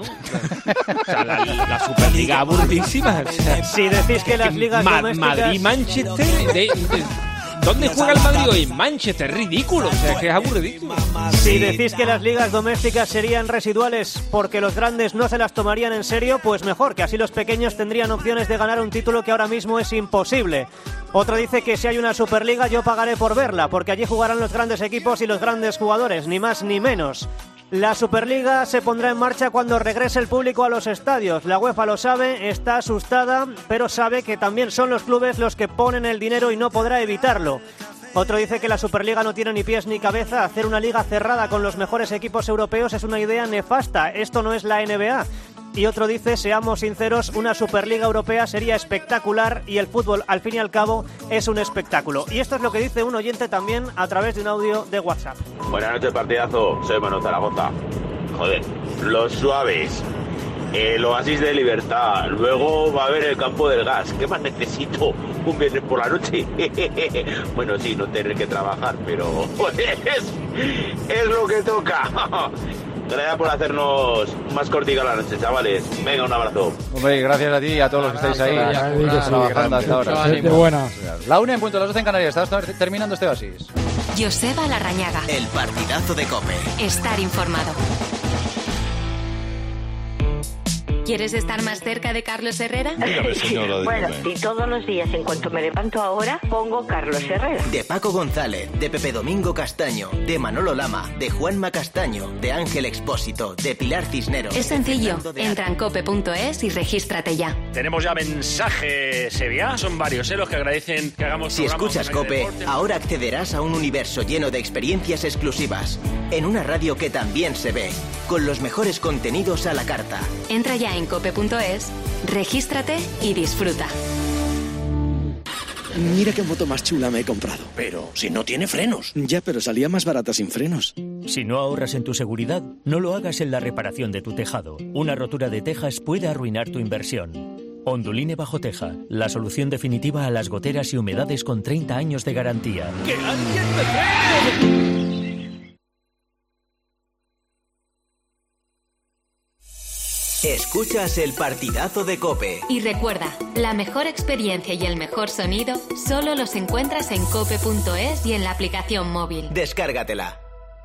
O sea, la, la Superliga es aburridísima. O sea, si decís que las ligas Ma, domésticas... Madrid-Manchester... De, de, ¿Dónde juega el Madrid hoy? En Manchester, ridículo, o sea, es que es aburridísimo. Si decís que las ligas domésticas serían residuales porque los grandes no se las tomarían en serio, pues mejor, que así los pequeños tendrían opciones de ganar un título que ahora mismo es imposible. Otro dice que si hay una Superliga yo pagaré por verla, porque allí jugarán los grandes equipos y los grandes jugadores, ni más ni menos. La Superliga se pondrá en marcha cuando regrese el público a los estadios. La UEFA lo sabe, está asustada, pero sabe que también son los clubes los que ponen el dinero y no podrá evitarlo. Otro dice que la Superliga no tiene ni pies ni cabeza. Hacer una liga cerrada con los mejores equipos europeos es una idea nefasta. Esto no es la N B A. Y otro dice, seamos sinceros, una Superliga Europea sería espectacular y el fútbol, al fin y al cabo, es un espectáculo. Y esto es lo que dice un oyente también a través de un audio de WhatsApp. Buenas noches, partidazo. Soy Manu Zaragoza. Joder, los suaves, el oasis de libertad, luego va a haber el campo del gas. ¿Qué más necesito? Un viernes por la noche. Bueno, sí, no tener que trabajar, pero es, es lo que toca. Gracias por hacernos más cortica la noche, chavales. Venga, un abrazo. Hombre, gracias a ti y a todos los que estáis ahí trabajando hasta ahora. Buena. La una en punto, las doce en Canarias. Estamos terminando este oasis. Joseba Larrañaga. El partidazo de COPE. Estar informado. ¿Quieres estar más cerca de Carlos Herrera? Dígame, señora de bueno, y todos los días, en cuanto me levanto ahora, pongo Carlos Herrera. De Paco González, de Pepe Domingo Castaño, de Manolo Lama, de Juanma Castaño, de Ángel Expósito, de Pilar Cisneros. Es sencillo. Entra en cope punto es y regístrate ya. Tenemos ya mensajes, Sevilla. Son varios, ¿eh? Los que agradecen que hagamos. Si escuchas COPE, ahora accederás a un universo lleno de experiencias exclusivas. En una radio que también se ve, con los mejores contenidos a la carta. Entra ya en cope punto es, regístrate y disfruta. Mira qué moto más chula me he comprado. Pero si no tiene frenos. Ya, pero salía más barata sin frenos. Si no ahorras en tu seguridad, no lo hagas en la reparación de tu tejado. Una rotura de tejas puede arruinar tu inversión. Onduline Bajo Teja, la solución definitiva a las goteras y humedades con treinta años de garantía. ¡Que alguien me frene! Escuchas el partidazo de COPE. Y recuerda, la mejor experiencia y el mejor sonido solo los encuentras en cope punto es y en la aplicación móvil. Descárgatela.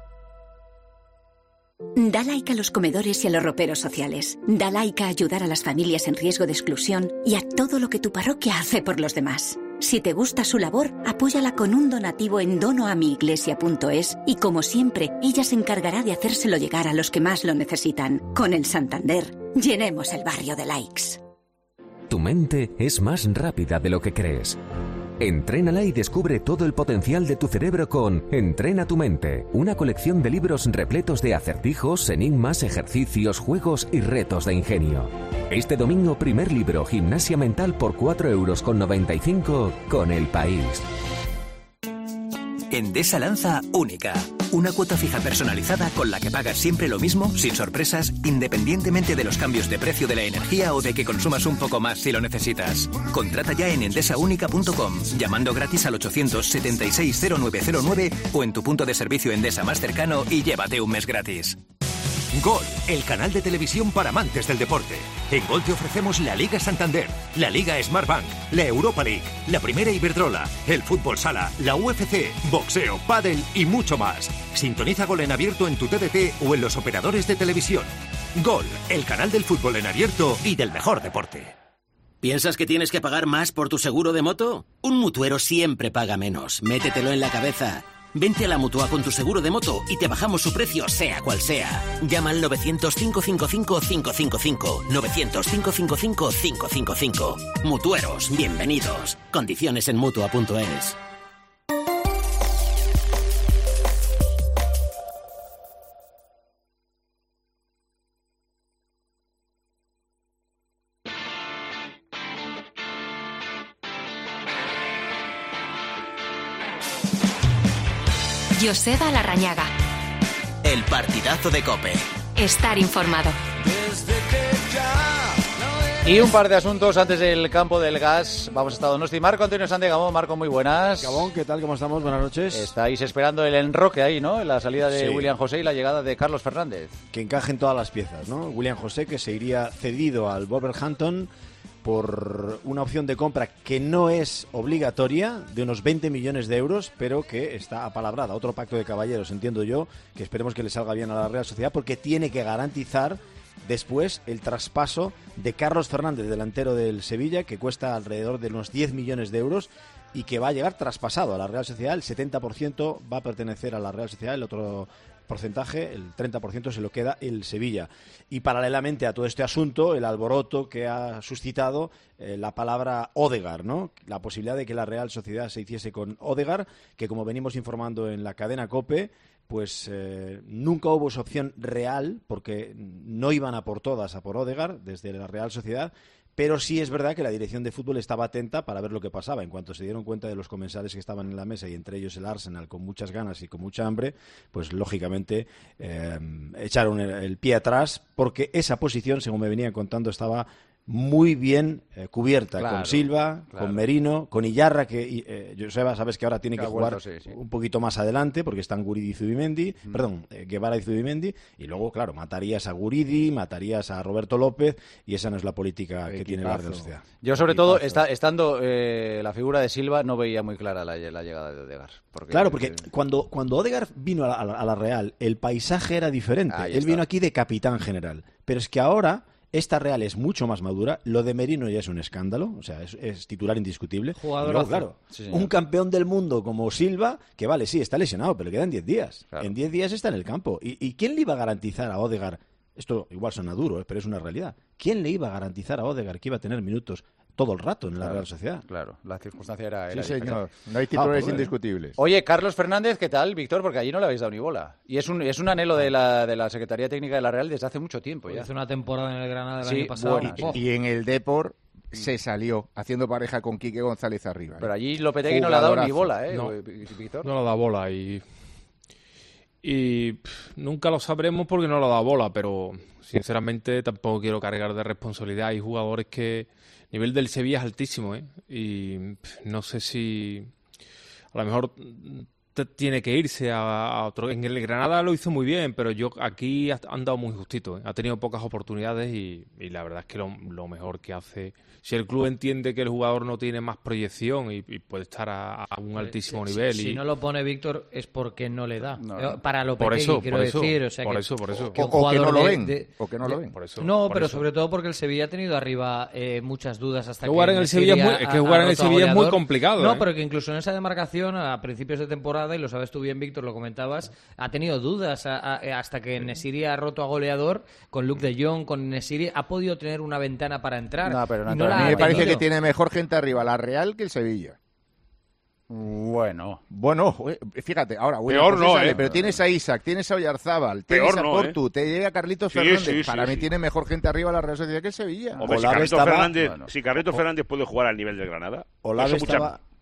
Da like a los comedores y a los roperos sociales. Da like a ayudar a las familias en riesgo de exclusión y a todo lo que tu parroquia hace por los demás. Si te gusta su labor, apóyala con un donativo en dono a mi iglesia punto es y, como siempre, ella se encargará de hacérselo llegar a los que más lo necesitan. Con el Santander, llenemos el barrio de likes. Tu mente es más rápida de lo que crees. Entrénala y descubre todo el potencial de tu cerebro con Entrena tu mente, una colección de libros repletos de acertijos, enigmas, ejercicios, juegos y retos de ingenio. Este domingo, primer libro, Gimnasia Mental por cuatro euros con noventa y cinco con El País. Endesa lanza Única, Una cuota fija personalizada con la que pagas siempre lo mismo, sin sorpresas, independientemente de los cambios de precio de la energía o de que consumas un poco más si lo necesitas. Contrata ya en endesa única punto com, llamando gratis al ochocientos setenta y seis cero nueve cero nueve o en tu punto de servicio Endesa más cercano y llévate un mes gratis. Gol, el canal de televisión para amantes del deporte. En Gol te ofrecemos la Liga Santander, la Liga Smartbank, la Europa League, la Primera Iberdrola, el Fútbol Sala, la U F C, boxeo, pádel y mucho más. Sintoniza Gol en abierto en tu T D T o en los operadores de televisión. Gol, el canal del fútbol en abierto y del mejor deporte. ¿Piensas que tienes que pagar más por tu seguro de moto? Un mutuero siempre paga menos. Métetelo en la cabeza. Vente a la Mutua con tu seguro de moto y te bajamos su precio sea cual sea. Llama al novecientos, cinco cinco cinco, cinco cinco cinco. novecientos, cinco cinco cinco, cinco cinco cinco. Mutueros, bienvenidos. Condiciones en mutua punto es. Joseba Larrañaga. El partidazo de COPE. Estar informado. Y un par de asuntos antes del campo del gas. Vamos a Donosti. Marco Antonio Sánchez Gabón. Marco, muy buenas. Gabón, ¿qué tal? ¿Cómo estamos? Buenas noches. Estáis esperando el enroque ahí, ¿no? La salida de Sí. William José y la llegada de Carlos Fernández. Que encajen todas las piezas, ¿no? William José, que se iría cedido al Wolverhampton por una opción de compra que no es obligatoria, de unos veinte millones de euros, pero que está apalabrada. Otro pacto de caballeros, entiendo yo, que esperemos que le salga bien a la Real Sociedad, porque tiene que garantizar después el traspaso de Carlos Fernández, delantero del Sevilla, que cuesta alrededor de unos diez millones de euros y que va a llegar traspasado a la Real Sociedad. El setenta por ciento va a pertenecer a la Real Sociedad, el otro porcentaje, el treinta por ciento se lo queda el Sevilla. Y paralelamente a todo este asunto, el alboroto que ha suscitado eh, la palabra Odegaard, ¿no? La posibilidad de que la Real Sociedad se hiciese con Odegaard, que como venimos informando en la cadena COPE, pues eh, nunca hubo esa opción real, porque no iban a por todas, a por Odegaard, desde la Real Sociedad. Pero sí es verdad que la dirección de fútbol estaba atenta para ver lo que pasaba. En cuanto se dieron cuenta de los comensales que estaban en la mesa, y entre ellos el Arsenal, con muchas ganas y con mucha hambre, pues lógicamente eh, echaron el, el pie atrás, porque esa posición, según me venían contando, estaba muy bien eh, cubierta, Claro, con Silva, claro. con Merino, con Iyarra, que eh, Joseba, sabes que ahora tiene Que que ha jugar vuelto, sí, sí. un poquito más adelante, porque están Guridi y Zubimendi, mm. perdón, eh, Guevara y Zubimendi, y luego, claro, matarías a Guridi, matarías a Roberto López, y esa no es la política que tiene la Real Sociedad. Yo, sobre todo, está, estando eh, la figura de Silva, no veía muy clara la, la llegada de Odegaard. Porque, Claro, porque cuando, cuando Odegaard vino a la, a la- a la Real, el paisaje era diferente. Ahí Él está. vino aquí de capitán general. Pero es que ahora esta Real es mucho más madura. Lo de Merino ya es un escándalo. O sea, es, es titular indiscutible. Jugadorazo. Y luego, claro, Sí, señor. un campeón del mundo como Silva, que vale, sí, está lesionado, pero le quedan diez días. En diez días está en el campo. ¿Y, y quién le iba a garantizar a Odegaard? Esto igual suena duro, ¿eh? Pero es una realidad. ¿Quién le iba a garantizar a Odegaard que iba a tener minutos todo el rato en la Claro, Real Sociedad? Claro, la circunstancia era... Sí, era señor. diferente. No hay titulares indiscutibles. Oye, Carlos Fernández, ¿qué tal, Víctor? Porque allí no le habéis dado ni bola. Y es un, es un anhelo de la, de la Secretaría Técnica de la Real desde hace mucho tiempo ya. Hace una temporada en el Granada el Sí, año pasado. buena, sí. Oh. Y en el Depor se salió haciendo pareja con Quique González arriba. Pero allí Lopetegui no le ha dado ni bola, ¿eh, No. Víctor? No le da bola y, y pff, nunca lo sabremos porque no le da bola, pero sinceramente tampoco quiero cargar de responsabilidad. Hay jugadores que el nivel del Sevilla es altísimo, ¿eh? Y pff, no sé si a lo mejor te- tiene que irse a, a otro. En el Granada lo hizo muy bien, pero yo aquí ha han dado muy justito, ¿eh? Ha tenido pocas oportunidades y, y la verdad es que lo, lo mejor que hace, si el club entiende que el jugador no tiene más proyección y, y puede estar a, a un altísimo Si- nivel. Si, y, no lo pone Víctor es porque no le da. No, Eh, no. Para lo Por eso, quiero por eso, decir. O sea por que- eso, por eso. que un O- o que jugador no lo de- ven, de- o que no lo de- ven. Por eso, no, por pero eso. sobre todo porque el Sevilla ha tenido arriba eh, muchas dudas hasta Que que jugar en el Nesiri Sevilla es muy- ha- es que ha- jugar ha en el roto a Sevilla es muy goleador. complicado, No, ¿eh? pero que incluso en esa demarcación a principios de temporada, y lo sabes tú bien, Víctor, lo comentabas, ha tenido dudas a- a- hasta que Nesiri ha roto a goleador con Luke de Jong, con Nesiri ha podido tener una ventana para entrar. No, pero no y ha no entrado. la A mí ha me parece tenido. que tiene mejor gente arriba la Real que el Sevilla. Bueno. Bueno, eh, fíjate, ahora William Peor José no, sale, ¿eh? pero tienes a Isaac, tienes a Oyarzábal, tienes Peor a no, Portu, te llega Carlitos Sí, Fernández. sí, sí, Para mí sí. tiene mejor gente arriba la Real Sociedad que el Sevilla. Hombre, si Olave Carreto, estaba- Fernández, bueno. si Carreto Fernández puede jugar al nivel del Granada, Olave eso mucha- estaba,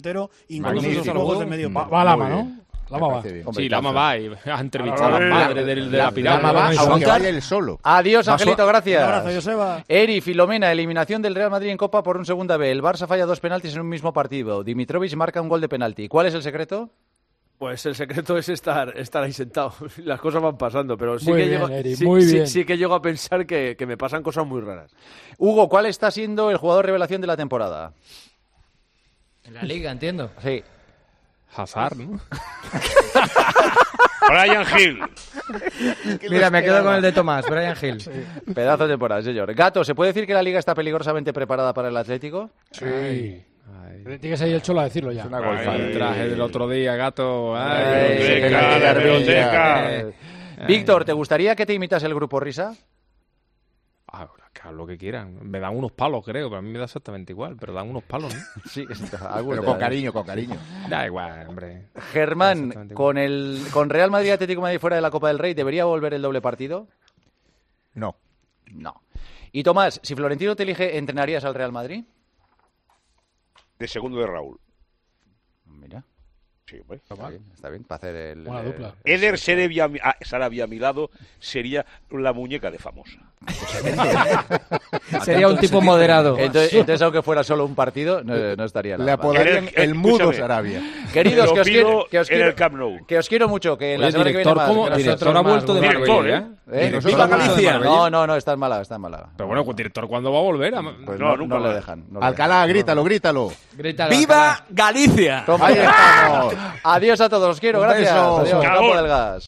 entero, incluso Magnífico. los juegos de medio Va, palo. va a Lama, ¿no? La mamá. Sí, la mamá. Y ha entrevistado a la madre de, de la, la pirámide. La mamá, aunque vaya él solo. Adiós, Angelito, gracias. Un abrazo, Joseba. Eri, Filomena, eliminación del Real Madrid en Copa por un segunda B. El Barça falla dos penaltis en un mismo partido. Dimitrovic marca un gol de penalti. ¿Cuál es el secreto? Pues el secreto es estar, estar ahí sentado. Las cosas van pasando, pero sí, muy que, bien, llego, Eri, sí, muy sí, bien. sí que llego a pensar que, que me pasan cosas muy raras. Hugo, ¿cuál está siendo el jugador revelación de la temporada? En la liga, entiendo. Sí. Hazard, ¿no? Brian Hill. Mira, me quedo con el de Tomás, Brian Hill. Sí. Pedazo de temporada, señor. Gato, ¿se puede decir que la liga está peligrosamente preparada para el Atlético? Sí. Ay. Ay. Tiene que salir el Cholo a decirlo ya. Es una golfa. El traje del otro día, Gato. Ay, Ay, la la biblioteca. Eh. Víctor, ¿te gustaría que te imitase el grupo Risa? Ah, que hagan lo que quieran. Me dan unos palos, creo, pero a mí me da exactamente igual, pero dan unos palos, ¿no? Sí, pero con cariño, con cariño. Da igual, hombre. Germán, con el con Real Madrid Atlético de Madrid fuera de la Copa del Rey, ¿debería volver el doble partido? No. No. Y Tomás, si Florentino te elige, ¿entrenarías al Real Madrid? De segundo de Raúl. Mira. Sí, hombre. Está bien, está bien, para hacer el... Buena el, dupla. el- Eder Sarabia, ah, Sarabia a mi lado sería la muñeca de Famosa. Sería un tipo moderado. Entonces, entonces, aunque fuera solo un partido, no, no estaría Le nada mal. apodarían El- el- el mudo escúchame. Sarabia. Queridos, Lo que os, pido quiero, que, os en quiero, el Camp Nou. que os quiero mucho, que la Oye, semana que viene director, más, ¿cómo? que nosotros Director ha más. vuelto de Director, Marbella, ¿eh? ¿Eh? Director ¿Viva ha vuelto de Galicia? Marbella. No, no, no, está en Málaga, está en Málaga. Pero bueno, pues director, ¿cuándo va a volver? A- Pues No, no, nunca no le más. dejan. no le Alcalá, grítalo, grítalo. Grítalo, ¡Viva Alcalá. Galicia! dejan. Toma, Ahí ahí estamos. Adiós a todos, os quiero, Un gracias. beso. Adiós, Chao. Campo del Gas.